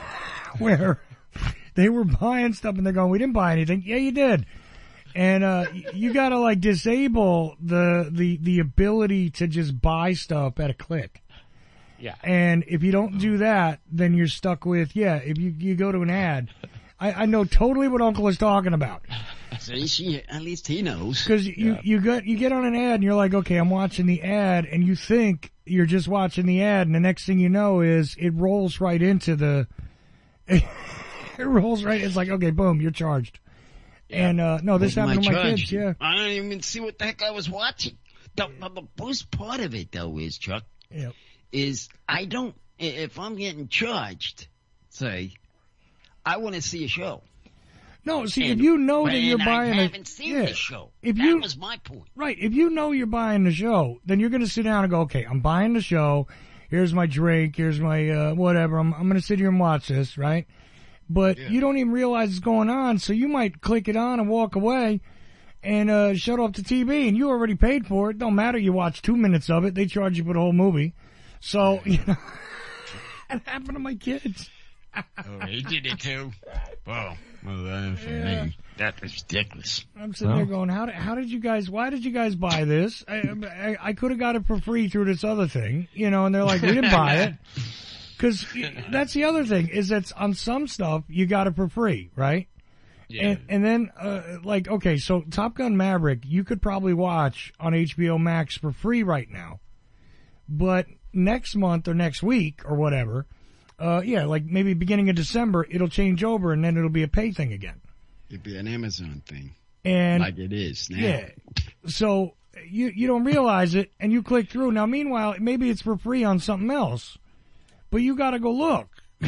where they were buying stuff and they're going, we didn't buy anything. Yeah, you did. And, uh, you gotta like disable the, the, the ability to just buy stuff at a click. Yeah. And if you don't do that, then you're stuck with, yeah, if you, you go to an ad, I, I know totally what Uncle is talking about. See, she, at least he knows. Cause you, Yeah. you get, you get on an ad and you're like, okay, I'm watching the ad, and you think you're just watching the ad, and the next thing you know is it rolls right into the, it rolls right, it's like, okay, boom, you're charged. Yeah. And, uh, no, this With happened to my charge, kids, yeah. I don't even see what the heck I was watching. The, the worst part of it, though, is, Chuck, Yep. is I don't, if I'm getting charged, say, I want to see a show. No, see, And if you know that you're when buying I a, haven't seen yeah, the show. if that you, was my point. Right, if you know you're buying the show, then you're gonna sit down and go, okay, I'm buying the show, here's my drink, here's my, uh, whatever, I'm, I'm gonna sit here and watch this, right? But Yeah. you don't even realize it's going on, so you might click it on and walk away and, uh, shut off the T V, and you already paid for it. Don't matter, you watch two minutes of it, they charge you for the whole movie. So, you know, that happened to my kids. Oh, he did it too. Well, well, that for Yeah. me, that was ridiculous. I'm sitting there going, how did, how did you guys, why did you guys buy this? I, I, I could have got it for free through this other thing, you know, and they're like, we didn't buy it. Cause that's the other thing, is that on some stuff, you got it for free, right? Yeah. And, and then, uh, like, okay, so Top Gun Maverick, you could probably watch on H B O Max for free right now. But next month or next week or whatever, uh, yeah, like maybe beginning of December, it'll change over and then it'll be a pay thing again. It'd be an Amazon thing. And like it is now. yeah, so you, you don't realize it and you click through. Now meanwhile, maybe it's for free on something else, but you gotta go look.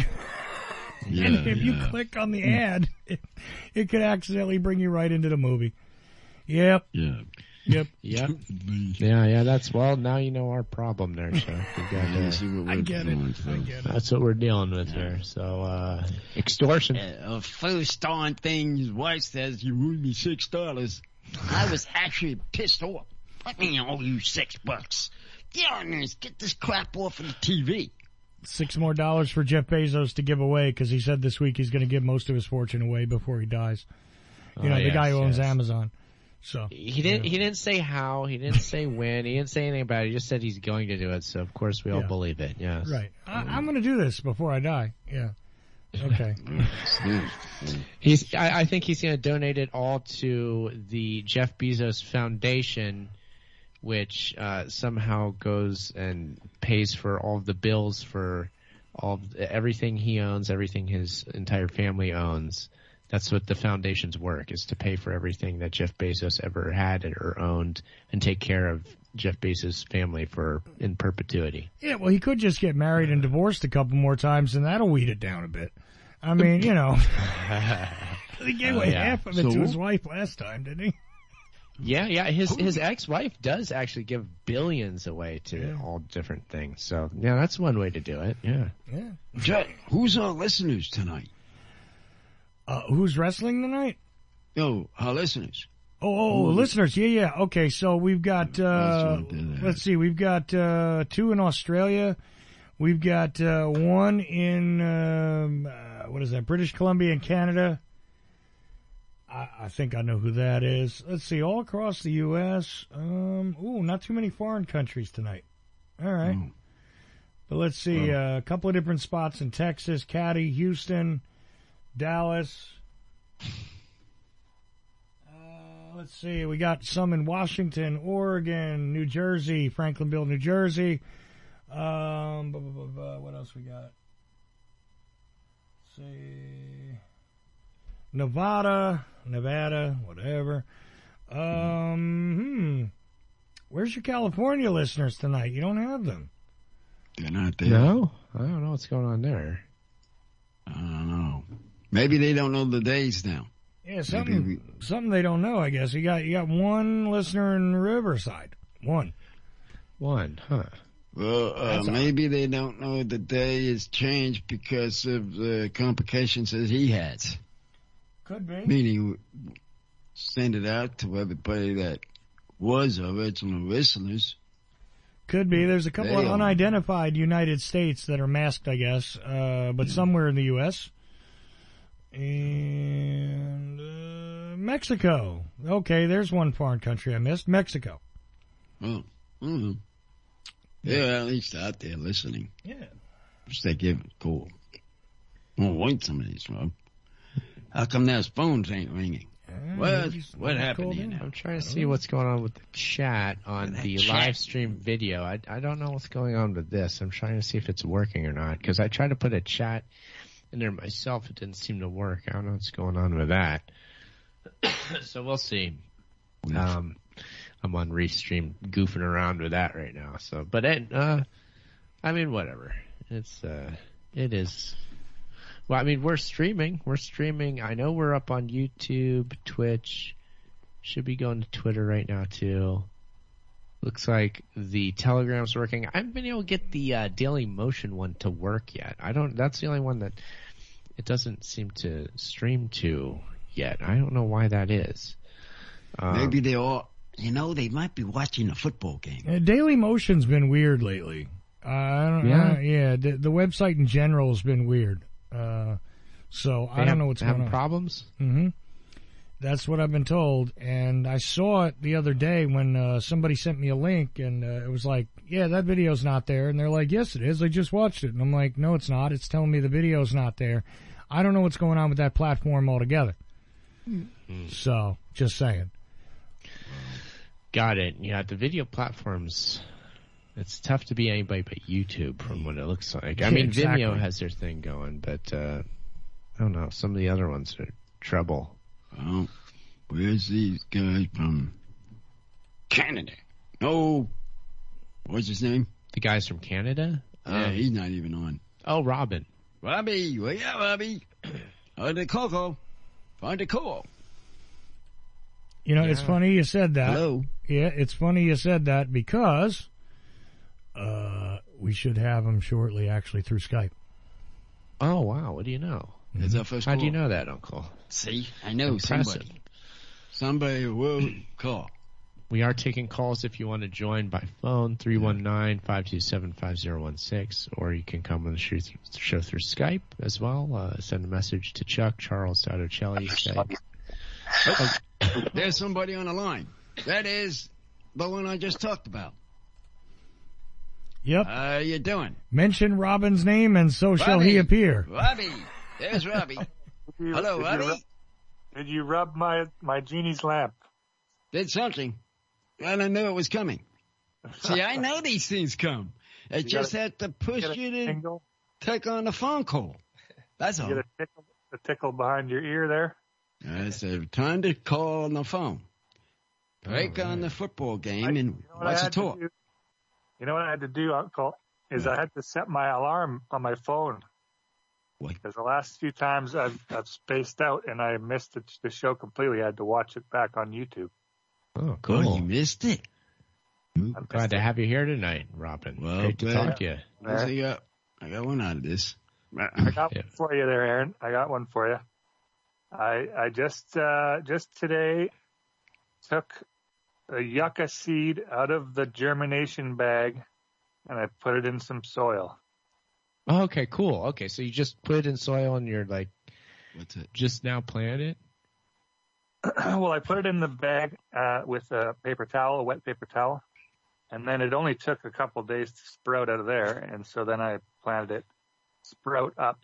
Yeah, And if you yeah. click on the ad, it, it could accidentally bring you right into the movie. Yep. Yeah. Yep. Yep. Yeah, yeah, that's, well, now you know our problem there, Chuck. We got, Yeah, uh, see what we're I get it. going I through. get it. that's what we're dealing with here. So, uh, extortion. Uh, first darn thing his wife says, you owe me six dollars. I was actually pissed off. Let me owe you six bucks. Get on this, get this crap off of the T V. Six more dollars for Jeff Bezos to give away because he said this week he's going to give most of his fortune away before he dies. You Oh, know, the yes, guy who owns yes. Amazon. So He didn't. yeah. He didn't say how. He didn't say when. He didn't say anything about it. He just said he's going to do it. So of course we all Yeah. believe it. Yes. Right. I, I'm going to do this before I die. Yeah. Okay. He's. I, I think he's going to donate it all to the Jeff Bezos Foundation, which uh, somehow goes and pays for all of the bills for all of the, everything he owns, everything his entire family owns. That's what the foundation's work is, to pay for everything that Jeff Bezos ever had or owned and take care of Jeff Bezos' family for in perpetuity. Yeah, well, he could just get married and divorced a couple more times, and that'll weed it down a bit. I mean, you know, he gave away Oh, yeah. half of it So- to his wife last time, didn't he? Yeah, yeah. His his ex-wife does actually give billions away to Yeah. all different things. So yeah, that's one way to do it. Yeah. Yeah. Jack, who's our listeners tonight? Uh, who's wrestling tonight? No, our listeners. Oh, oh, Ooh. listeners. Yeah, yeah. Okay, so we've got, uh, let's see, we've got, uh, two in Australia. We've got, uh, one in, um, uh, what is that, British Columbia and Canada. I, I think I know who that is. Let's see, all across the U S. Um, ooh, not too many foreign countries tonight. All right. Oh. But let's see, uh, a couple of different spots in Texas, Caddy, Houston, Dallas. Uh, let's see, we got some in Washington, Oregon, New Jersey, Franklinville, New Jersey. Um, blah, blah, blah, blah. What else we got? Let's see, Nevada, Nevada, whatever. Um, hmm. Where's your California listeners tonight? You don't have them. They're not there. No, I don't know what's going on there. I don't know. Maybe they don't know the days now. Yeah, something Maybe something they don't know. I guess you got you got one listener in Riverside. One. One, huh? Well, uh, That's all maybe they don't know the day has changed because of the complications that he has. Could be. Meaning, send it out to everybody that was original listeners. Could be. There's a couple They of don't. unidentified United States that are masked, I guess, uh, but somewhere in the U S And uh, Mexico. Okay, there's one foreign country I missed. Mexico. Oh, mm-hmm. Yeah, at least out there listening. Yeah. Just they give it cool. Well, wait some of these, Rob. How come those phones ain't ringing? Uh, What? What happened here now? I'm trying to see what's going on with the chat on That the chat. live stream video. I, I don't know what's going on with this. I'm trying to see if it's working or not, because I tried to put a chat in there myself. It didn't seem to work. I don't know what's going on with that. So we'll see. Um, I'm on Restream goofing around with that right now. So, but it, uh, I mean, whatever. It's, uh, it is. Well, I mean, we're streaming. We're streaming. I know we're up on YouTube, Twitch. Should be going to Twitter right now too. Looks like the Telegram's working. I haven't been able to get the uh, Daily Motion one to work yet. I don't. That's the only one that it doesn't seem to stream to yet. I don't know why that is. Um, Maybe they all, you know, they might be watching a football game. Uh, Daily Motion's been weird lately. Uh, I don't, Yeah? uh, yeah. The, the website in general has been weird. Uh, so I they don't have- know what's having going on. Problems? Mm-hmm. That's what I've been told, and I saw it the other day when uh, somebody sent me a link, and uh, it was like, "Yeah, that video's not there," and they're like, "Yes, it is. I just watched it," and I'm like, "No, it's not. It's telling me the video's not there." I don't know what's going on with that platform altogether. Mm. So, just saying. Got it. Yeah, the video platforms. It's tough to be anybody but YouTube from what it looks like. I mean, Exactly. Vimeo has their thing going, but uh, I don't know. Some of the other ones are trouble. Oh, where's these guys from Canada? Oh, what's his name? The guys from Canada? Yeah, Um, he's not even on. Oh, Robin. Robbie, where ya, Robbie? Find the Coco. Find the Coco. You know, it's Yeah. funny you said that. Hello. Yeah, it's funny you said that because uh, we should have them shortly, actually, through Skype. Oh, wow. What do you know? That's our first How call. do you know that, Uncle? See, I know Impressive. somebody. Somebody will call. We are taking calls if you want to join by phone, three one nine, five two seven, five zero one six, or you can come on the show through, show through Skype as well. Uh, send a message to Chuck, Charles, Sautocelli, Skype. Oh, there's somebody on the line. That is the one I just talked about. Yep. How you doing? Mention Robin's name and so shall he Robbie. appear. Robbie. There's Robbie. You- Hello, did you Robbie. rub- Did you rub my my genie's lamp? Did something. And I knew it was coming. See, I know these things come. I You just got a- had to push Get a you to tingle? take on the phone call. That's You all. get a tickle, a tickle behind your ear there. I said, time to call on the phone. Break All on right. the football game I- and you know what I watch the had to talk. do? You know what I had to do, Uncle? Is I had to set my alarm on my phone. What? Because the last few times I've, I've spaced out and I missed the, the show completely. I had to watch it back on YouTube. Oh, Oh, you cool. missed it. I missed Glad to it. have you here tonight, Robin. Well, Great to glad- talk to you. Let's see, uh, I got one out of this. I got Yeah. one for you there, Aaron. I got one for you. I I just uh, just today took a yucca seed out of the germination bag and I put it in some soil. Oh, okay, cool. Okay, so you just put it in soil and you're like What's it? just now planted it? Well, I put it in the bag uh, with a paper towel, a wet paper towel, and then it only took a couple of days to sprout out of there, and so then I planted it sprout up,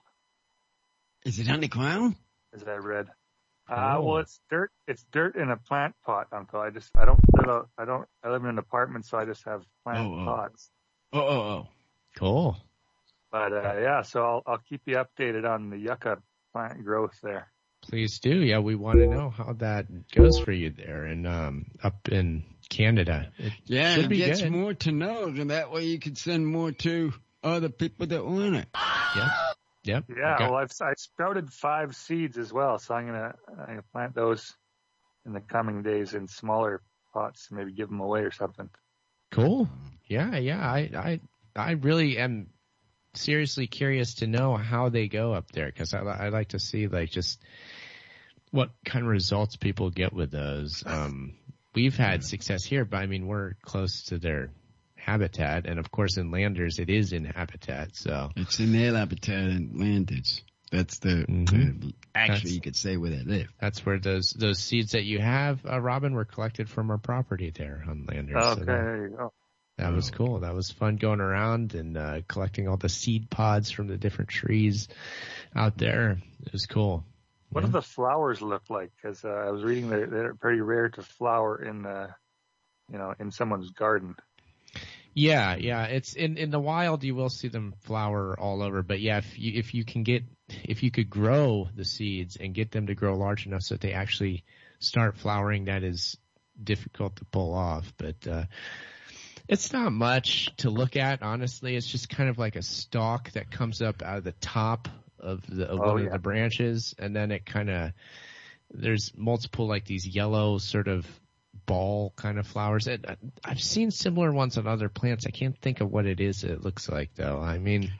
Is it on the ground? as I read. Uh, Oh. well, it's dirt. It's dirt in a plant pot, Uncle. I just I don't live a, I don't I live in an apartment, so I just have plant Oh, oh. pots. Oh, oh, oh. Cool. But uh, yeah, so I'll I'll keep you updated on the yucca plant growth there. Please do. Yeah, we want to know how that goes for you there and um up in Canada. It Yeah, should it be gets good. more to know, and that way you can send more to other people that want it. Yep. Yep. Yeah, Okay. well, I've I sprouted five seeds as well, so I'm gonna I'm gonna plant those in the coming days in smaller pots, maybe give them away or something. Cool. Yeah, yeah. I, I, I really am seriously curious to know how they go up there because I, I like to see like just what kind of results people get with those. Um, we've had success here, but I mean we're close to their habitat. And of course in Landers, it is in habitat. So it's in their habitat in Landers. That's the, mm-hmm. the actually that's, you could say where they live. That's where those those seeds that you have, uh, Robin, were collected from our property there on Landers. Okay, so that, there you go. That was cool. That was fun going around and uh, collecting all the seed pods from the different trees out there. It was cool. What yeah. do the flowers look like? Because uh, I was reading they're, they're pretty rare to flower in, uh, you know, in someone's garden. Yeah, yeah. It's in in the wild. You will see them flower all over. But yeah, if you if you can get if you could grow the seeds and get them to grow large enough so that they actually start flowering, that is difficult to pull off. But uh, it's not much to look at, honestly. It's just kind of like a stalk that comes up out of the top of the of oh, one yeah. of the branches, and then it kind of there's multiple like these yellow sort of ball kind of flowers. It, I've seen similar ones on other plants. I can't think of what it is it looks like though. I mean,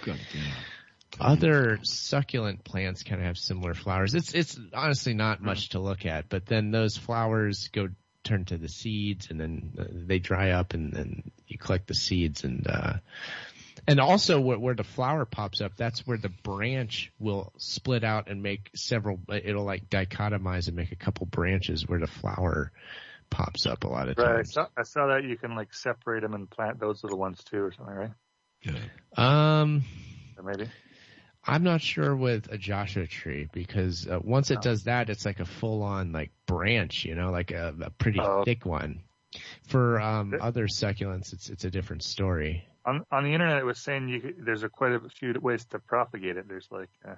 other succulent plants kind of have similar flowers. It's it's honestly not much to look at, but then those flowers go turn to the seeds, and then they dry up, and then you collect the seeds, and uh and also where, where the flower pops up, that's where the branch will split out and make several, it'll like dichotomize and make a couple branches where the flower pops up a lot of right. times. I saw, I saw that you can like separate them and plant those little ones too or something, right? Yeah. Um, or maybe. I'm not sure with a Joshua tree because uh, once it oh. does that, it's like a full on like branch, you know, like a, a pretty oh. thick one. For um, other succulents, it's it's a different story. On on the internet, it was saying you could, there's a quite a few ways to propagate it. There's like uh,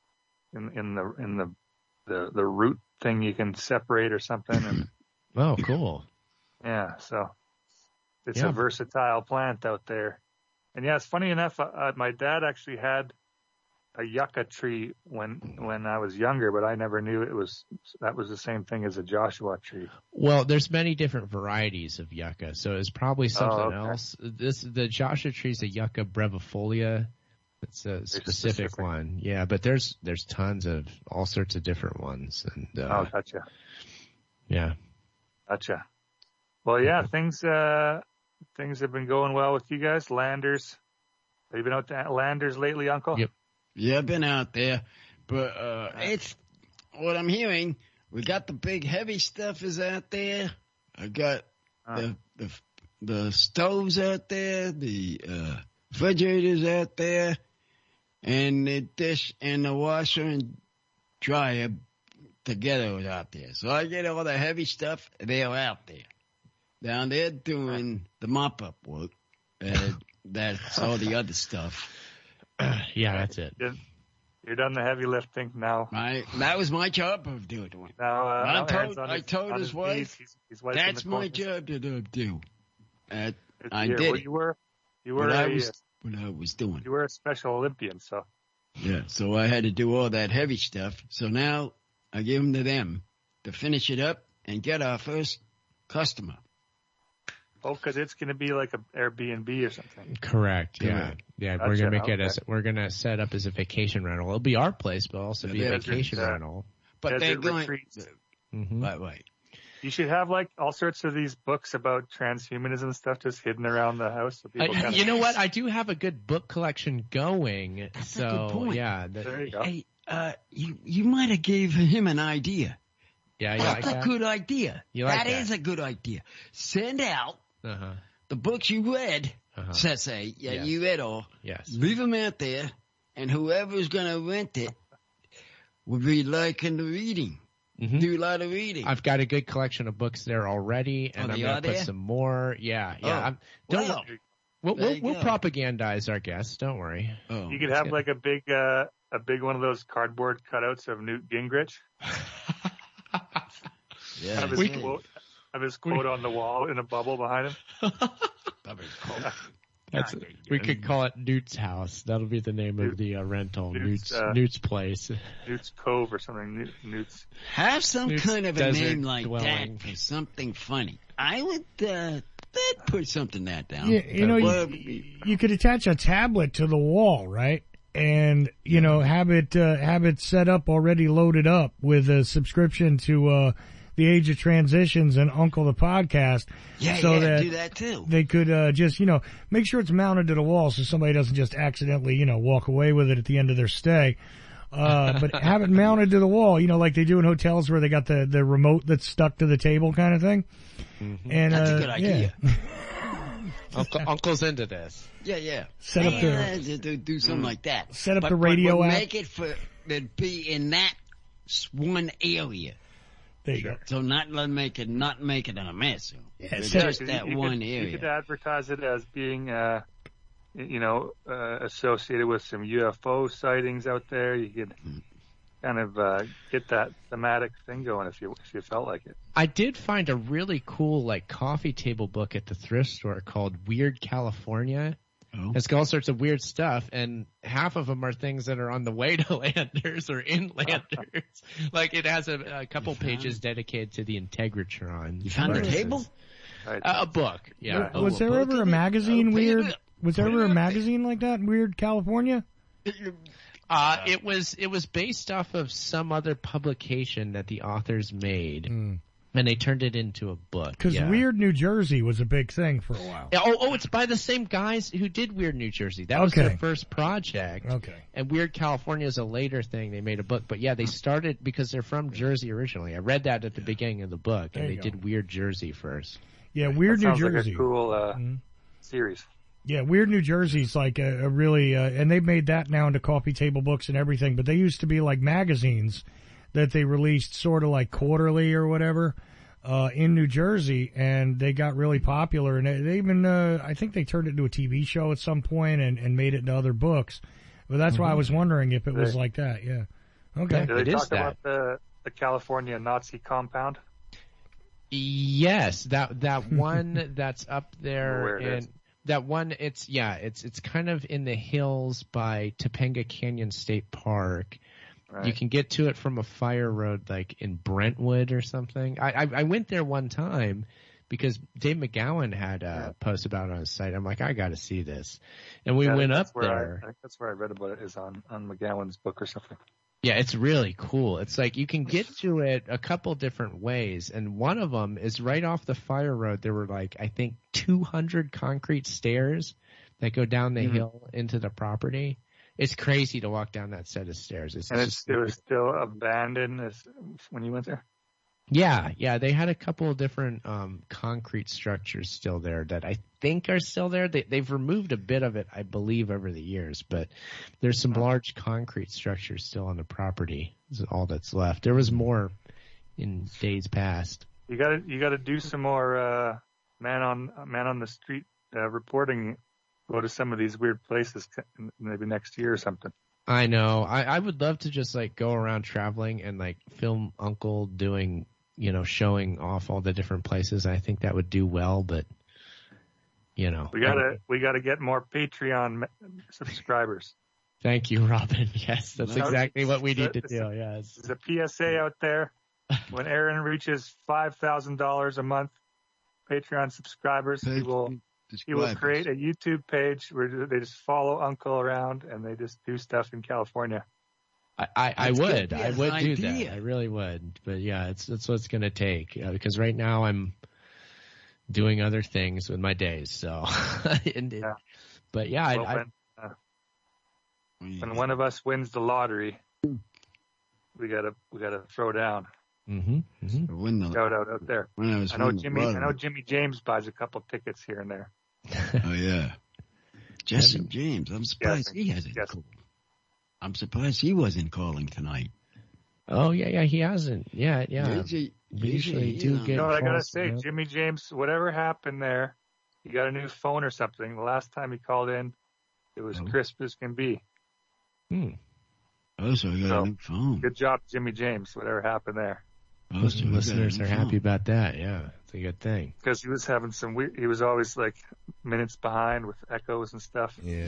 in in the in the, the the root thing you can separate or something. And, oh, cool. Yeah, so it's yeah. a versatile plant out there. And yeah, it's funny enough. Uh, my dad actually had a yucca tree when when I was younger, but I never knew it was that was the same thing as a Joshua tree. Well, there's many different varieties of yucca, so it's probably something oh, okay. else. This the Joshua tree is a Yucca brevifolia. It's a specific, specific one, yeah. But there's there's tons of all sorts of different ones, and uh, oh, gotcha. Yeah, gotcha. Well, yeah, things uh things have been going well with you guys. Landers, have you been out to Landers lately, Uncle? Yep. Yeah, I've been out there, but uh it's what I'm hearing. We got the big heavy stuff is out there. I got uh, the the the stoves out there, the uh refrigerators out there, and the dish and the washer and dryer together was out there. So I get all the heavy stuff. They're out there. Down there doing the mop up work. Uh, that's all the other stuff. Yeah, that's it. You're done the heavy lifting now. My, that was my job of doing it. Now, uh, I now told, on I his, told his, his wife, he's, he's that's my job to do. Uh, I yeah, did well, it. You were, you were what, a, I was, what I was doing. You were a Special Olympian, so. Yeah, so I had to do all that heavy stuff. So now I give them to them to finish it up and get our first customer. Oh, because it's going to be like an Airbnb or something. Correct. Yeah, Correct. yeah. Gotcha. We're gonna make it okay. as we're gonna set up as a vacation rental. It'll be our place, but also yeah, be a vacation uh, rental. But they're going. Retreats. Mm-hmm. Right, right. You should have like all sorts of these books about transhumanism and stuff just hidden around the house. So people uh, kinda... You know what? I do have a good book collection going. That's so a good point. yeah, that, there you go. Hey, uh, you you might have gave him an idea. Yeah, you That's like a that? good idea. You like that, that is a good idea. Send out uh-huh. the books you read. Uh-huh. So say, yeah, yes. you read all. Yes. Leave them out there, and whoever's gonna rent it will be liking the reading. Mm-hmm. Do a lot of reading. I've got a good collection of books there already, and oh, I'm going to put there? some more. Yeah, yeah. Oh, I'm, don't well, worry. We'll, we'll, we'll propagandize our guests. Don't worry. Oh, you could have like a big, uh, a big one of those cardboard cutouts of Newt Gingrich. yeah, have his, we, quote, have his quote we, on the wall in a bubble behind him. That's, we could call it Newt's house. That'll be the name Newt, of the uh, rental. Newt's Newt's, uh, Newt's place. Newt's Cove or something. Newt, Newt's. Have some Newt's kind of a name like dwelling. that for something funny. I would uh, I'd put something that down. Yeah, you know, you, you could attach a tablet to the wall, right? And you know, have it uh, have it set up already loaded up with a subscription to uh, the Age of Transitions and Uncle the Podcast. Yeah, so yeah, that do that too. They could uh, just, you know, make sure it's mounted to the wall so somebody doesn't just accidentally, you know, walk away with it at the end of their stay. Uh, but have it mounted to the wall, you know, like they do in hotels where they got the, the remote that's stuck to the table kind of thing. Mm-hmm. And, That's uh, a good idea. Yeah. Uncle, Uncle's into this. Yeah, yeah. Set up the- Yeah, do, do, do something like that. Set up but, the radio but we'll app. make it for it be in that s- one area. There you go. So not let make it not make it a mess. Yeah, But set just You- that you one could, area. You could advertise it as being, uh, you know, uh, associated with some U F O sightings out there. You could kind of uh, get that thematic thing going if you if you felt like it. I did find a really cool like coffee table book at the thrift store called Weird California. Oh. It's got all sorts of weird stuff, and half of them are things that are on the way to Landers or in Landers. Like it has a, a couple pages dedicated to the Integratron. You found a table? Uh, a book, yeah. Was, was there ever a magazine weird? Was there ever a magazine like that, Weird California? Uh, it was it was based off of some other publication that the authors made, Mm. and they turned it into a book. Because yeah. Weird New Jersey was a big thing for a while. Yeah, oh, oh, it's by the same guys who did Weird New Jersey. That was Okay. their first project. Okay. And Weird California is a later thing. They made a book, but yeah, they started because they're from Jersey originally. I read that at the beginning of the book, and There they you go. did Weird Jersey first. Yeah, Weird That New sounds Jersey. like a cool uh, Mhm. series. Yeah, Weird New Jersey's like a, a really, uh, and they've made that now into coffee table books and everything, but they used to be like magazines that they released sort of like quarterly or whatever, uh, in New Jersey, and they got really popular, and they, they even, uh, I think they turned it into a T V show at some point and, and made it into other books. But that's why I was wondering if it was They- like that, yeah. Okay. Did It they is talk that. about the the California Nazi compound? Yes, that that one that's up there, Where it and is. that one, it's yeah, it's it's kind of in the hills by Topanga Canyon State Park. Right. You can get to it from a fire road, like in Brentwood or something. I I, I went there one time because Dave McGowan had a post about it on his site. I'm like, I got to see this, and we Yeah, went that's up where I- there. I think that's where I read about it, is on, on McGowan's book or something. Yeah, it's really cool. It's like you can get to it a couple different ways, and one of them is right off the fire road. There were like, I think, two hundred concrete stairs that go down the Mhm. hill into the property. It's crazy to walk down that set of stairs. It's And just, it's, it was still abandoned as, when you went there? yeah, yeah. They had a couple of different um, concrete structures still there that I think are still there. They, they've removed a bit of it, I believe, over the years, but there's some large concrete structures still on the property. Is all that's left. There was more in days past. You gotta, you gotta do some more, uh, man on, man on the street, uh, reporting. Go to some of these weird places, maybe next year or something. I know. I, I would love to just like go around traveling and like film Uncle doing, you know, showing off all the different places. I think that would do well, but you know, We gotta, we gotta get more Patreon me- subscribers. thank you, Robin. Yes, that's No, exactly what we need to it's- do. Yes. There's a P S A out there. When Aaron reaches five thousand dollars a month Patreon subscribers, he will he will create a YouTube page where they just follow Uncle around and they just do stuff in California. I, I, I That's would. good. I Yes, would do idea. that. I really would. But yeah, it's that's what it's going to take uh, because right now I'm doing other things with my days. So, and it, Yeah. but yeah, I, Well, I, when, uh, when one of us wins the lottery, we gotta we gotta throw down. mm-hmm, mm-hmm. When the, Shout out out there. when I was I know winning the Jimmy. I know lottery. Jimmy James buys a couple tickets here and there. Oh yeah, Jesse James. I'm surprised Yes, he hasn't yes. called. I'm surprised he wasn't calling tonight. Oh yeah, yeah, he hasn't. Yeah, yeah. Usually, We usually usually, do you know, get- You know what I gotta calls, say, yeah. Jimmy James, whatever happened there, you got a new phone or something. The last time he called in, it was Oh. crisp as can be. Hmm. Oh, so I got So, a new phone. Good job, Jimmy James, whatever happened there. Oh, so I got a Listeners new are happy phone. about that. Yeah, it's a good thing. Because he was having some weird, he was always like minutes behind with echoes and stuff. Yeah.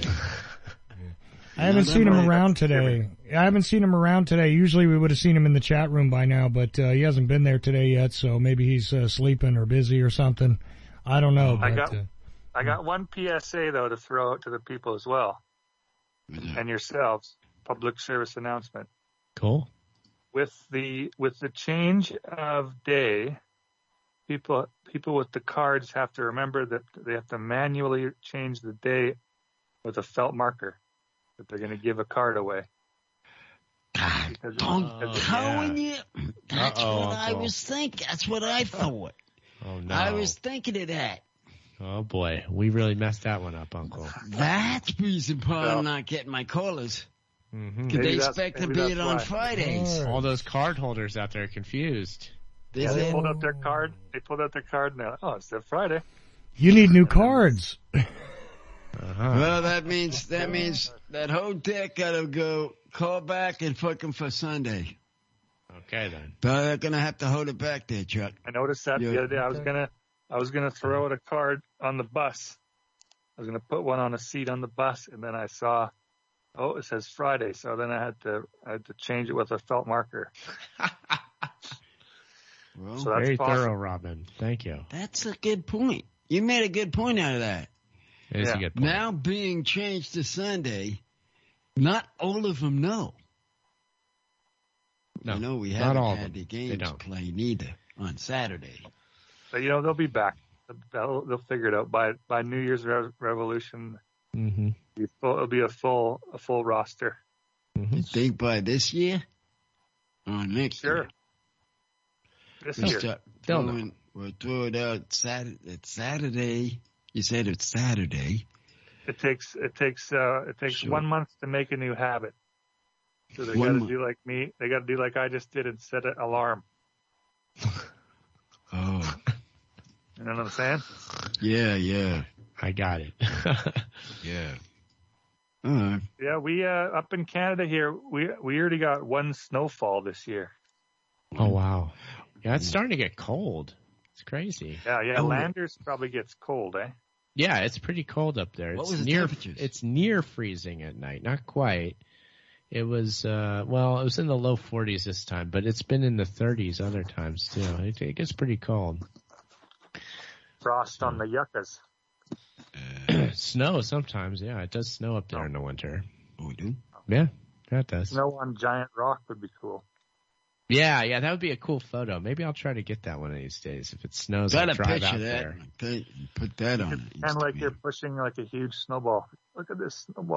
I haven't seen him around today. I haven't seen him around today. Usually we would have seen him in the chat room by now, but uh, he hasn't been there today yet, so maybe he's uh, sleeping or busy or something. I don't know. I But, got, uh, I got one P S A though to throw out to the people as well, and yourselves. Public service announcement. Cool. with the with the change of day, people people with the cards have to remember that they have to manually change the day with a felt marker that they're going to give a card away. God, I'm telling you, that's Uh-oh, what I Uncle. was thinking. That's what I thought. Oh no! I was thinking of that. Oh boy, we really messed that one up, Uncle. That's the reason part I'm not getting my callers. Mm-hmm. Because they expect to be it on Fridays. All those card holders out there are confused. Yeah, they pulled out their card. They pulled out their card and they're like, "Oh, it's their Friday." You need new cards. Uh-huh. Well, that means that means that whole deck gotta go call back and fucking for Sunday. Okay then. But they're gonna have to hold it back there, Chuck. I noticed that Yeah. the other day. I was gonna, I was gonna throw out a card on the bus. I was gonna put one on a seat on the bus, and then I saw, oh, it says Friday. So then I had to, I had to change it with a felt marker. Well, So that's very possible. thorough, Robin. Thank you. That's a good point. You made a good point out of that. It is Yeah. a good point. Now being changed to Sunday, not all of them know. No, you know, we not haven't all of had them. the They games don't. played either on Saturday. But you know, they'll be back. They'll, they'll figure it out by by New Year's Re- Revolution. Mm-hmm. It'll be, full, it'll be a full a full roster. Mm-hmm. You think by this year or next Sure. year? This We'll year. start They'll know. throwing, we'll throw it out Saturday. It's Saturday. You said it's Saturday. It takes it takes uh, it takes Sure. one month to make a new habit. So they One got to month. do like me. They got to do like I just did and set an alarm. Oh, You know what I'm saying? yeah, yeah, I got it. yeah. All right. Yeah, we uh, up in Canada here, we we already got one snowfall this year. Oh wow. Yeah, it's starting to get cold. It's crazy. Yeah, yeah. Oh. Landers probably gets cold, eh? Yeah, it's pretty cold up there. What It's was the near temperatures? it's near freezing at night. Not quite. It was uh well, it was in the low forties this time, but it's been in the thirties other times too. It, it gets pretty cold. Frost on the yuccas. Snow sometimes, yeah. It does snow up there in the winter. Oh, we do? Yeah, that does. Snow on Giant Rock would be cool. Yeah, yeah, that would be a cool photo. Maybe I'll try to get that one of these days. If it snows, Got I'll a drive picture out of that. there. Put- Put that on it. Kind of like you're pushing like a huge snowball. Look at this snowball.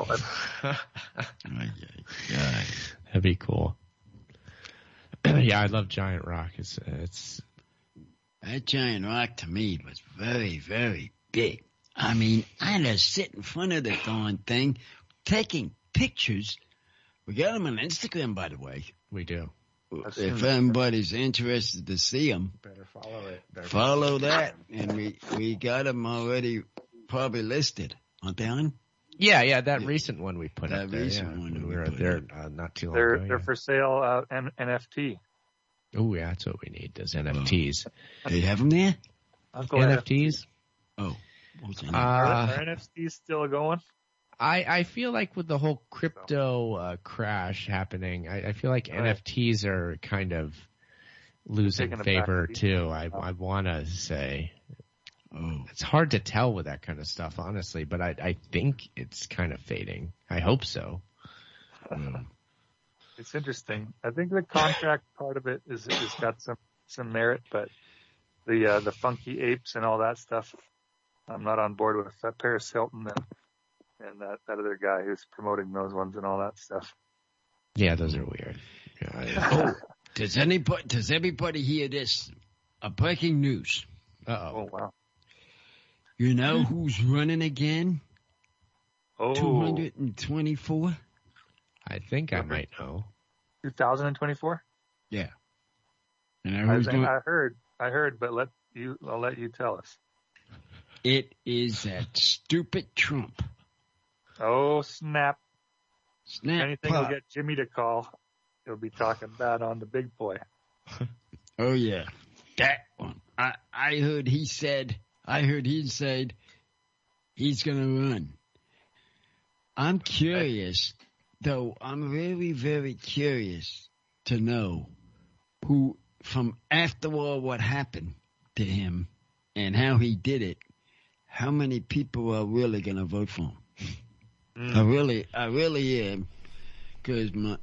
That'd be cool. Yeah, I love Giant Rock. It's it's That giant rock to me was very, very big. I mean, I just sit in front of the darn thing, taking pictures. We got them on Instagram, by the way. we do. If anybody's interested to see them, Better follow it. Better follow that. And we, we got them already probably listed. Aren't they on? Yeah, yeah, that recent one we put That up there. recent Yeah, one when we we were put there up. uh, not too long they're ago. they're for sale uh, N- NFT. Oh, yeah, that's what we need. Those N F Ts. They have them there? Uncle N F Ts. Oh. What's that? Uh, Are, are N F Ts still going? I, I feel like with the whole crypto uh, crash happening, I, I feel like Right. N F Ts are kind of losing Taking a favor backseat. too. I I want to say oh. it's hard to tell with that kind of stuff, honestly, but I I think it's kind of fading. I hope so. It's interesting. I think the contract part of it is is got some some merit, but the uh, the funky apes and all that stuff, I'm not on board with. That Paris Hilton and and that, that other guy who's promoting those ones and all that stuff. Yeah, those are weird. Yeah, I- Oh, does anybody, does everybody hear this? A breaking news. Uh-oh. Oh wow! You know who's running again? Oh, two hundred twenty-four? I think I might know. two thousand twenty-four. Yeah. And I I, who's doing, I heard, I heard, but let you, I'll let you tell us. it is that stupid Trump. Oh snap! Snap. Anything will pop. get Jimmy to call. He'll be talking bad on the big boy. Oh yeah. That one. I, I heard he said, I heard he said he's gonna run. I'm curious, though, I'm very, very curious to know who, from after all what happened to him and how he did it, how many people are really gonna vote for him. Mm. I really, I really am, because my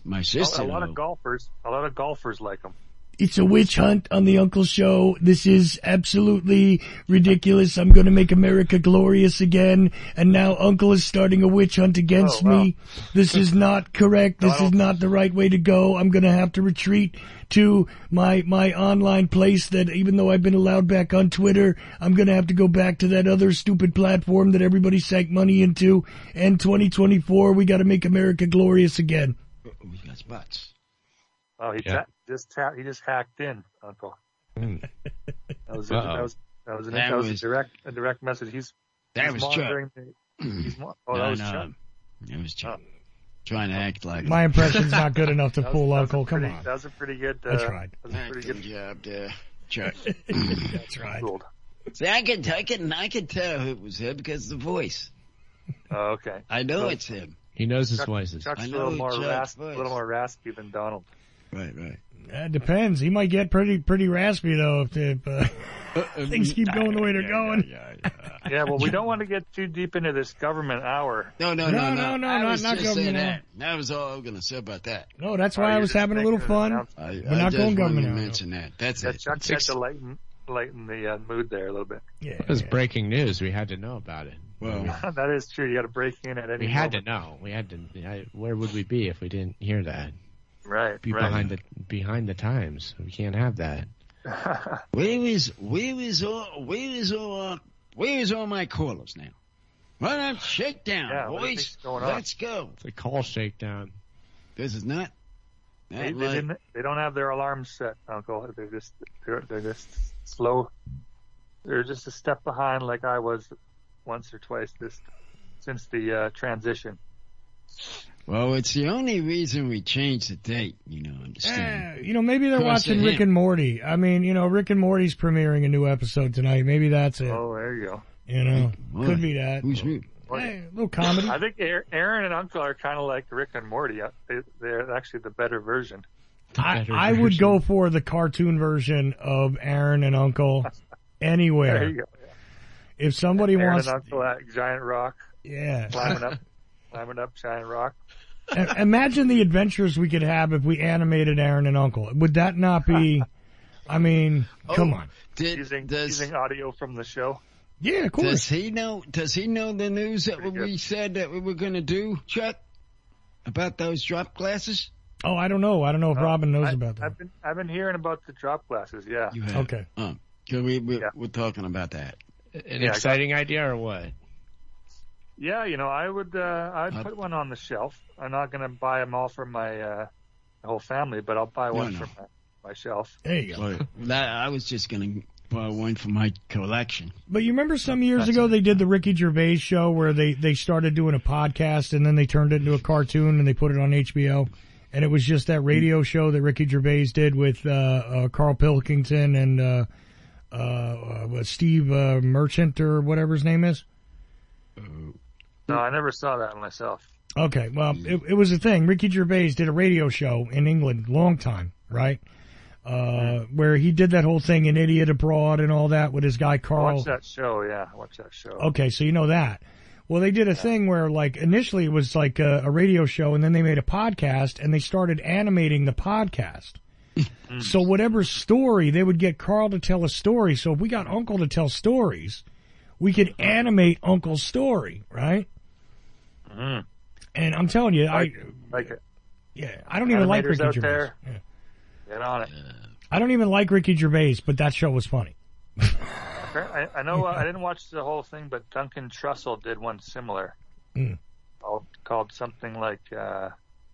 my sister. A lot of golfers, a lot of golfers like them. It's a witch hunt on the Uncle Show. This is absolutely ridiculous. I'm going to make America glorious again. And now Uncle is starting a witch hunt against oh, wow. me. This is not correct. This is not the right way to go. I'm going to have to retreat to my, my online place that even though I've been allowed back on Twitter, I'm going to have to go back to that other stupid platform that everybody sank money into. And twenty twenty-four, we got to make America glorious again. We got spots. Oh, he Yeah. ta- just ta- he just hacked in, Uncle. Mm. That was a, Uh-oh. that was that was, an, That that was was- a direct a direct message. He's That he's was Chuck. monitoring the, he's mo- oh, that no, was no. Chuck. It was Chuck. Trying to act like My impression's not good enough to That was- fool that was a Uncle. Come pretty- on. That was a pretty good. Uh, That's right. That was a pretty acting good job there, Chuck. That's right. fooled. See, I can, I can, I can tell who it was him because of the voice. Oh, okay. I know So- it's him. He knows his Chuck, voices. Chuck's I a know little more Chuck's rasp, a voice. little more raspy than Donald. Right, right. It depends. He might get pretty pretty raspy though if, if uh, things keep going the way they're yeah, going. Yeah, yeah, yeah. Yeah, well, we don't want to get too deep into this government hour. No, no, No, no, no, no. no, I not- was not just saying government that. That was all I'm going to say about that. No, that's Oh, why I you're was just having a making little an fun. announcement. I, We're I not just going wanted government to hour. mention that. That's Yeah, it. Chuck had to lighten lighten the uh, mood there a little bit. Yeah, It was yeah. breaking news. We had to know about it. Well, That is true. You got to break in at any We had to moment. know. We had to. I, where would we be if we didn't hear that? Right, Be right. behind the behind the times. We can't have that. where is, where is all, where is all, uh, where is all my callers now? Run up, shake down, Yeah, what do you boys. think's going on? Let's go. It's a call shakedown. This is not. not They, they, like- didn't, they don't have their alarms set, Uncle. They're just they're, they're just slow. They're just a step behind, like I was once or twice this since the uh, transition. Well, it's the only reason we changed the date, you know, understand? Eh, you know, maybe they're Because watching of Rick him. and Morty. I mean, you know, Rick and Morty's premiering a new episode tonight. Maybe that's it. Oh, there you go. You know, Boy, could be that. Who's me? Hey, a little comedy. I think Aaron Aaron and Uncle are kind of like Rick and Morty. Uh, They, they're actually the better version. I, Better I would version. go for the cartoon version of Aaron and Uncle There anywhere. you go. If somebody Aaron wants, and Uncle at Giant Rock, yeah. climbing up, climbing up Giant Rock. I- Imagine the adventures we could have if we animated Aaron and Uncle. Would that not be? I mean, come Oh, on. Did, Using does, using audio from the show. Yeah, of course. does he know? Does he know the news that Pretty we good. said that we were going to do, Chuck? About those drop glasses? Oh, I don't know. I don't know if Robin knows I, about that. I've been I've been hearing about the drop glasses. Yeah. You have. Okay. Oh, 'cause we, we, Yeah. we're talking about that. An Yeah, I got- exciting idea or what? Yeah, you know, I would uh, I'd Uh, put one on the shelf. I'm not going to buy them all for my uh, whole family, but I'll buy one no. for my, my shelf. There you go. Well, that, I was just going to buy one for my collection. But you remember some years That's ago it. they did the Ricky Gervais show where they, they started doing a podcast and then they turned it into a cartoon and they put it on H B O. And it was just that radio show that Ricky Gervais did with uh, uh, Carl Pilkington and uh, uh, uh, Steve uh, Merchant or whatever his name is. No, I never saw that myself. Okay, well, it, it was a thing. Ricky Gervais did a radio show in England, long time, right? Uh, where he did that whole thing, An Idiot Abroad and all that with his guy Carl. Watch that show, yeah. Watch that show. Okay, so you know that. Well, they did a thing where, like, initially it was like a, a radio show, and then they made a podcast, and they started animating the podcast. So whatever story, they would get Carl to tell a story. So if we got Uncle to tell stories, we could animate Uncle's story, right? Mm. And I'm telling you, Like, I like it. yeah, I don't even like Animators Ricky out Gervais. there. Yeah. Get on it. I don't even like Ricky Gervais, but that show was funny. I, I know uh, I didn't watch the whole thing, but Duncan Trussell did one similar. Mm. Called, called something like, uh,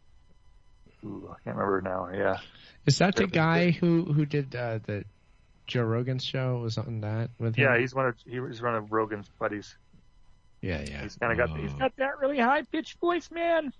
ooh, I can't remember now. Yeah. Is that the guy who who did uh, the Joe Rogan's show? Was on that with him? Yeah, he's one of he was one of Rogan's buddies. yeah, yeah. He's kind of got he's got that really high pitched voice, man.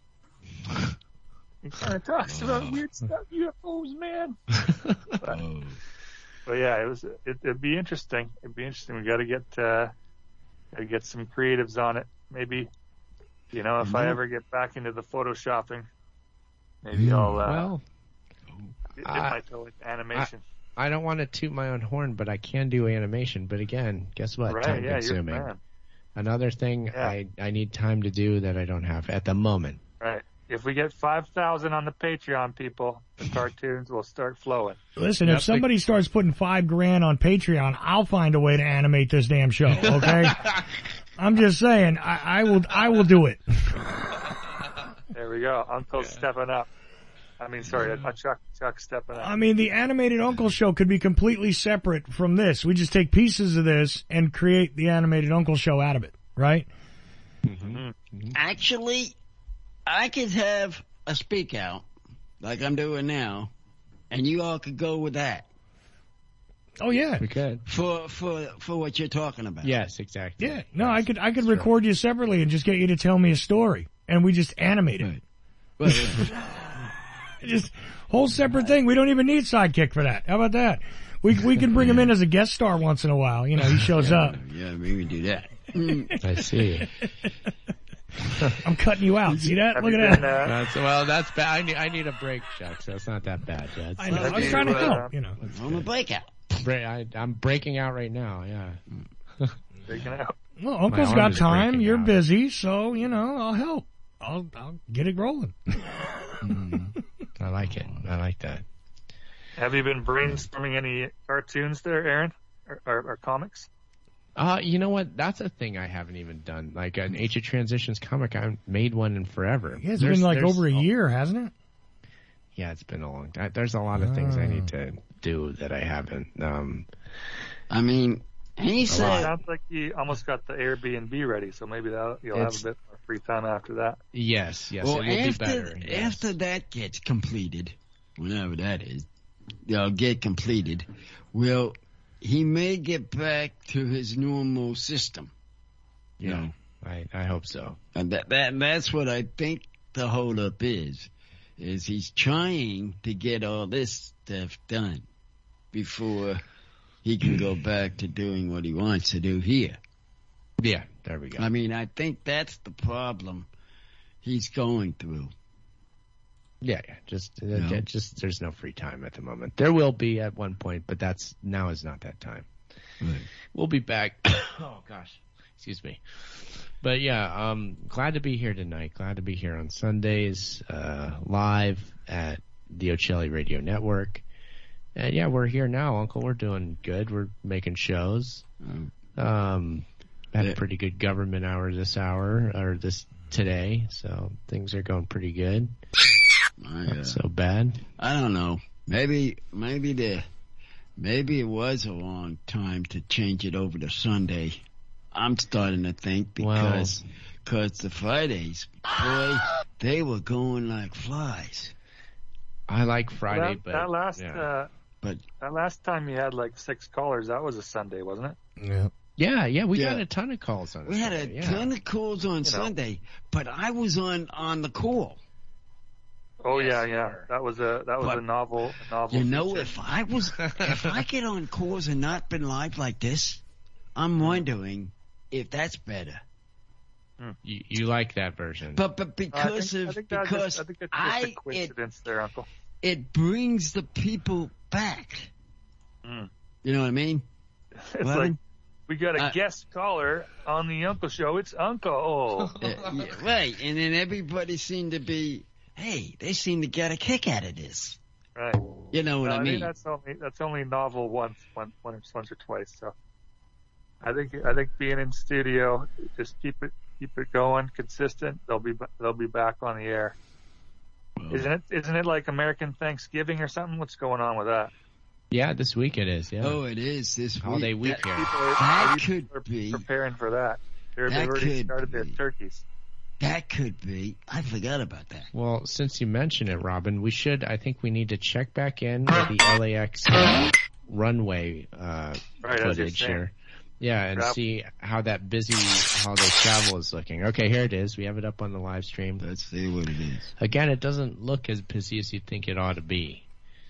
He kind of talks about weird stuff, U F Os, man. But, but yeah, it was it, it'd be interesting. It'd be interesting. We got to get uh, gotta get some creatives on it. Maybe you know if I ever get back into the photoshopping, maybe I'll uh, Well, dip I- my toe into animation. I don't want to toot my own horn, but I can do animation. But again, guess what? Right? Time Yeah, you're the consuming. man. Another thing Yeah. I I need time to do that I don't have at the moment. Right. if we get five thousand on the Patreon, people, the cartoons will start flowing. Listen, if somebody starts putting five grand on Patreon, I'll find a way to animate this damn show, okay? I'm just saying, I, I will, I will do it. There we go. Uncle's stepping up. I mean, sorry, uh, Chuck, Chuck stepping up. I mean, the animated Uncle show could be completely separate from this. We just take pieces of this and create the animated Uncle show out of it, right? Mm-hmm. Actually, I could have a speak out like I'm doing now, and you all could go with that. Oh yeah, we could for for for what you're talking about. Yes, exactly. Yeah, no, I could I could record you separately and just get you to tell me a story, and we just animate it. Right. Just whole separate thing. We don't even need Sidekick for that. How about that? We we can bring him in as a guest star once in a while. You know, he shows yeah, up. Yeah, we can do that. I see. I'm cutting you out. See that? Have Look you at been, that. uh, That's, well, that's bad. I need, I need a break, Chuck, so it's not that bad. Yeah, it's, I know. I was trying to help, you know. On a breakout. Break, I, I'm breaking out right now, yeah. Breaking out. Well, Uncle's My got arm is time. breaking You're out. busy, so, you know, I'll help. I'll, I'll get it rolling. Mm, I like it. I like that. Have you been brainstorming any cartoons there, Aaron, or, or, or comics? Uh, you know what? That's a thing I haven't even done. Like an Age of Transitions comic, I haven't made one in forever. Yeah, it's There's- been like there's- over a year, hasn't it? Yeah, it's been a long time. There's a lot of things I Ah. need to do that I haven't. Um, I mean, he It said, sounds like you almost got the Airbnb ready, so maybe that you'll have It's- a bit more free time after that. yes, yes, well, it will after, be better. yes. after that gets completed, whenever that is, they'll get completed, well, he may get back to his normal system. You Yeah, know, I, I hope so. and that, that that's what I think the holdup is, is he's trying to get all this stuff done before he can go back to doing what he wants to do here. Yeah, there we go. I mean, I think that's the problem he's going through. Yeah, yeah. Just, uh, No. yeah, just there's no free time at the moment. There will be at one point, but that's now is not that time. Right. We'll be back. Oh gosh, excuse me. But yeah, um, glad to be here tonight. Glad to be here on Sundays, uh, live at the Ocelli Radio Network. And yeah, we're here now, Uncle. We're doing good. We're making shows. Um, Um, had Yeah. a pretty good government hour this hour or this today, so things are going pretty good. I, Not uh, so bad. I don't know. Maybe, maybe the, maybe it was a long time to change it over to Sunday. I'm starting to think because, because the Fridays, boy, they were going like flies. I like Friday, Well, that, but that last yeah. uh, But that last time you had like six callers, that was a Sunday, wasn't it? Yeah. yeah, yeah, we Yeah. got a ton of calls on. we had a Sunday, yeah. ton of calls on Sunday, but I was on, on the call. Oh Yes, yeah, you yeah. were. That was a that was But- a novel a novel. You know, feature. if I was, if I get on calls and not been live like this, I'm wondering if that's better. You, you like that version? But but I because think, I of think that because just, I think it's just I a it, coincidence there, Uncle. it brings the people back. Mm. You know what I mean? It's Well, like we got a uh, guest caller on the Uncle Show. It's Uncle. Uh, yeah, right, and then everybody seemed to be, hey, they seem to get a kick out of this. Right. You know what No, I I mean? think that's only that's only novel once, once, once, once or twice. So, I think I think being in studio, just keep it keep it going, consistent. They'll be they'll be back on the air. Well, Isn't it? Isn't it like American Thanksgiving or something? What's going on with that? yeah, this week it is. Yeah, Oh, it is this holiday week. week here. People are, That people could are be. preparing for that. They're, That they've already could started their be. turkeys. That could be. I forgot about that. Well, since you mention it, Robin, we should. I think we need to check back in with the L A X runway uh, Right, as you're footage saying. here. Yeah, and Travel. see how that busy holiday travel is looking. Okay, here it is. We have it up on the live stream. Let's see what it is. Again, it doesn't look as busy as you'd think it ought to be.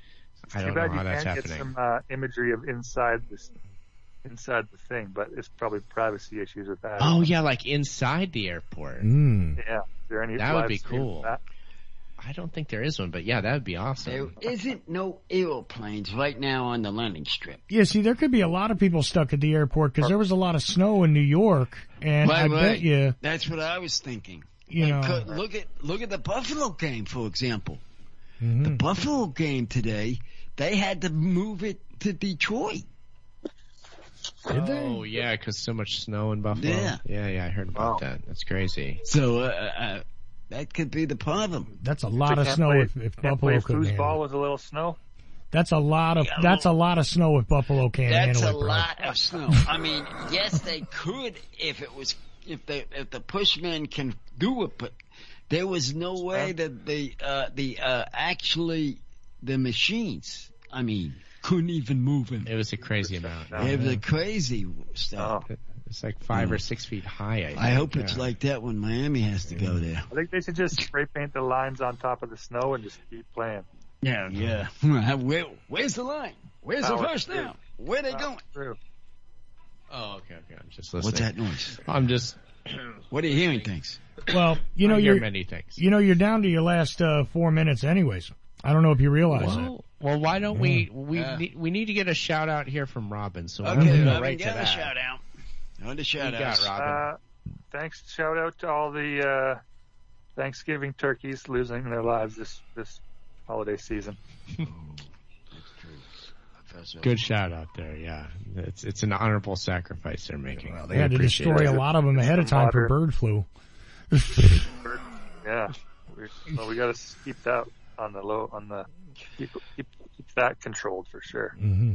I Too don't know bad how you that's can't happening. get some uh, imagery of inside this, inside the thing, but it's probably privacy issues with that. Oh yeah, like inside the airport. Mm. Yeah. Is there any That would live be stream of cool. that? I don't think there is one, but yeah, that would be awesome. There isn't no aeroplanes right now on the landing strip. Yeah, see, there could be a lot of people stuck at the airport because there was a lot of snow in New York, and Right, I right. bet you. That's what I was thinking. you and know, could, look at look at the Buffalo game, for example. mm-hmm. The Buffalo game today, they had to move it to Detroit. Did they? Oh yeah, because so much snow in Buffalo. Yeah. yeah, yeah. I heard about that. That's crazy. So uh, uh, that could be the problem. That's a lot They of can't snow play- if, if can't Buffalo play couldn't handle foosball it. with a little snow. That's a lot of Yeah, that's a well, lot of snow if Buffalo can't That's handle a it, bro. lot of snow. I mean, yes, they could if it was if they if the pushmen can do it, but there was no way that the uh, the uh, actually the machines. I mean, couldn't even move it. It was a crazy amount. It was a crazy stuff. Oh. It's like five or six feet high. I, think. I hope it's Yeah. like that when Miami has to go there. I think they should just spray paint the lines on top of the snow and just keep playing. Yeah, yeah. Where, where's the line? Where's the Power first through. down? Where they Power going? through. Oh, okay, okay. I'm just listening. What's that noise? I'm just. What are you hearing, things? Well, you know I hear you're many things. you know you're down to your last uh, four minutes, anyways. I don't know if you realize that. Well, well, why don't we we Yeah. need, we need to get a shout out here from Robin? So why Okay, don't we go Robin, right got to a that? shout out. On the shout What you got, outs. Robin? Uh, thanks. Shout out to all the uh, Thanksgiving turkeys losing their lives this this holiday season. Good shout out there. Yeah, it's it's an honorable sacrifice they're making. They had to destroy a lot of them ahead of time for bird flu. Yeah, we, well, we got to keep that on the low on the keep, keep keep that controlled for sure. Mm-hmm.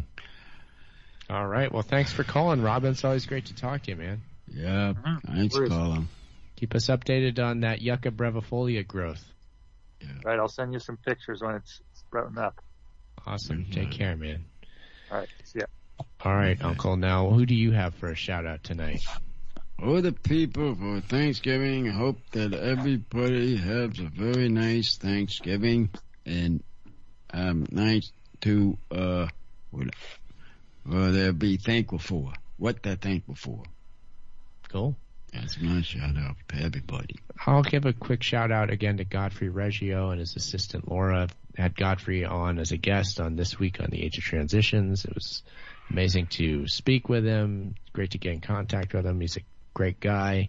All right. Well, thanks for calling, Robin. It's always great to talk to you, man. Yeah, thanks, Colin. Keep us updated on that Yucca brevifolia growth. Right, I'll send you some pictures when it's sprouting up. Awesome. Take care, man. All right, see ya. All right, Uncle. Now, who do you have for a shout out tonight? All the people for Thanksgiving. I hope that everybody has a very nice Thanksgiving and um, nice to uh, what, uh, they'll be thankful for. What they're thankful for. Cool. That's my shout out to everybody. I'll give a quick shout out again to Godfrey Reggio and his assistant Laura. Had Godfrey on as a guest on This Week on the Age of Transitions. It was amazing to speak with him. Great to get in contact with him. He's a great guy.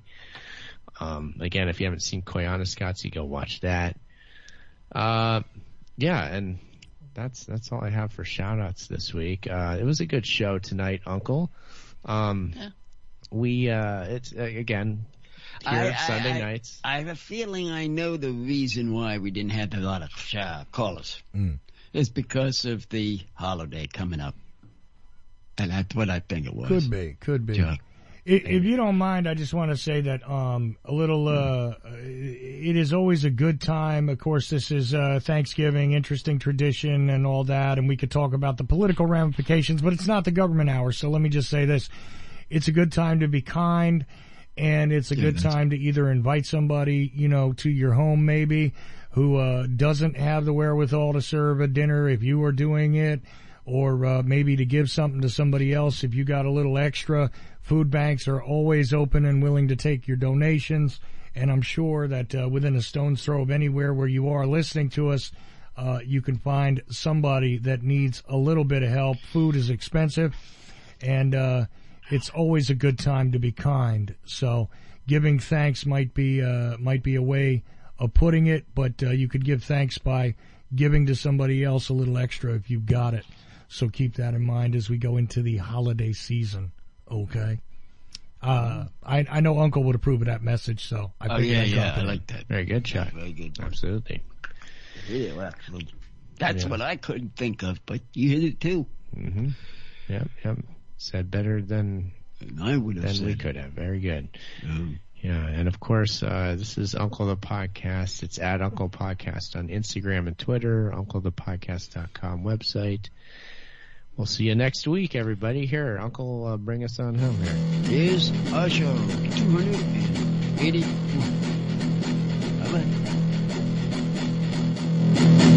Um, again, if you haven't seen Koyaanisqatsi, go watch that. Uh, yeah, and that's that's all I have for shout outs this week. Uh, it was a good show tonight, Uncle. Um, Yeah. We, uh, it's, uh, again, here I, at Sunday I, I, nights. I have a feeling I know the reason why we didn't have a lot of uh, callers. Mm. It's because of the holiday coming up. And that's what I think it was. Could be, could be. Yeah. If, if you don't mind, I just want to say that um, a little. Uh, it is always a good time. Of course, this is uh, Thanksgiving, interesting tradition, and all that, and we could talk about the political ramifications. But it's not the government hour, so let me just say this: it's a good time to be kind, and it's a Yeah, good that's- time to either invite somebody, you know, to your home, maybe who uh, doesn't have the wherewithal to serve a dinner if you are doing it. Or uh, maybe to give something to somebody else if you got a little extra. Food banks are always open and willing to take your donations. And I'm sure that uh, within a stone's throw of anywhere where you are listening to us, uh, you can find somebody that needs a little bit of help. Food is expensive, and uh, it's always a good time to be kind. So giving thanks might be uh, might be a way of putting it, but uh, you could give thanks by giving to somebody else a little extra if you've got it. So keep that in mind as we go into the holiday season. Okay. Uh, I, I know Uncle would approve of that message, so I Oh, figured yeah, I'd yeah, drop I it in. like that. Very good, Chuck. Very good. Absolutely. Yeah, well, actually, that's Yeah. what I couldn't think of, but you hit it too. Mm-hmm. Yep, yep. Said better than I would have than said. we could have. Very good. Um, Yeah, and of course, uh, this is Uncle the Podcast. It's at Uncle Podcast on Instagram and Twitter, uncle the podcast dot com website. We'll see you next week, everybody. Here, Uncle, uh, bring us on home here. Here's our show, two hundred eighty-one. Bye-bye.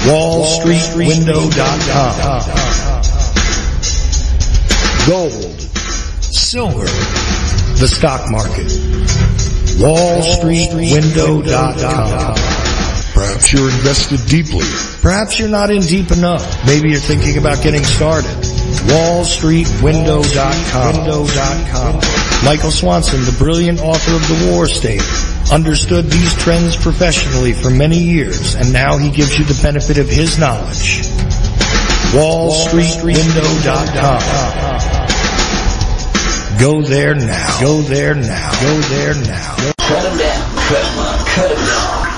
wall street window dot com. Gold, silver, the stock market. wall street window dot com. Perhaps you're invested deeply. Perhaps you're not in deep enough. Maybe you're thinking about getting started. wall street window dot com. Michael Swanson, the brilliant author of The War State, understood these trends professionally for many years, and now he gives you the benefit of his knowledge. wall street window dot com. Go there now. Go there now. Go there now. Cut him down. Cut him up. Cut him down.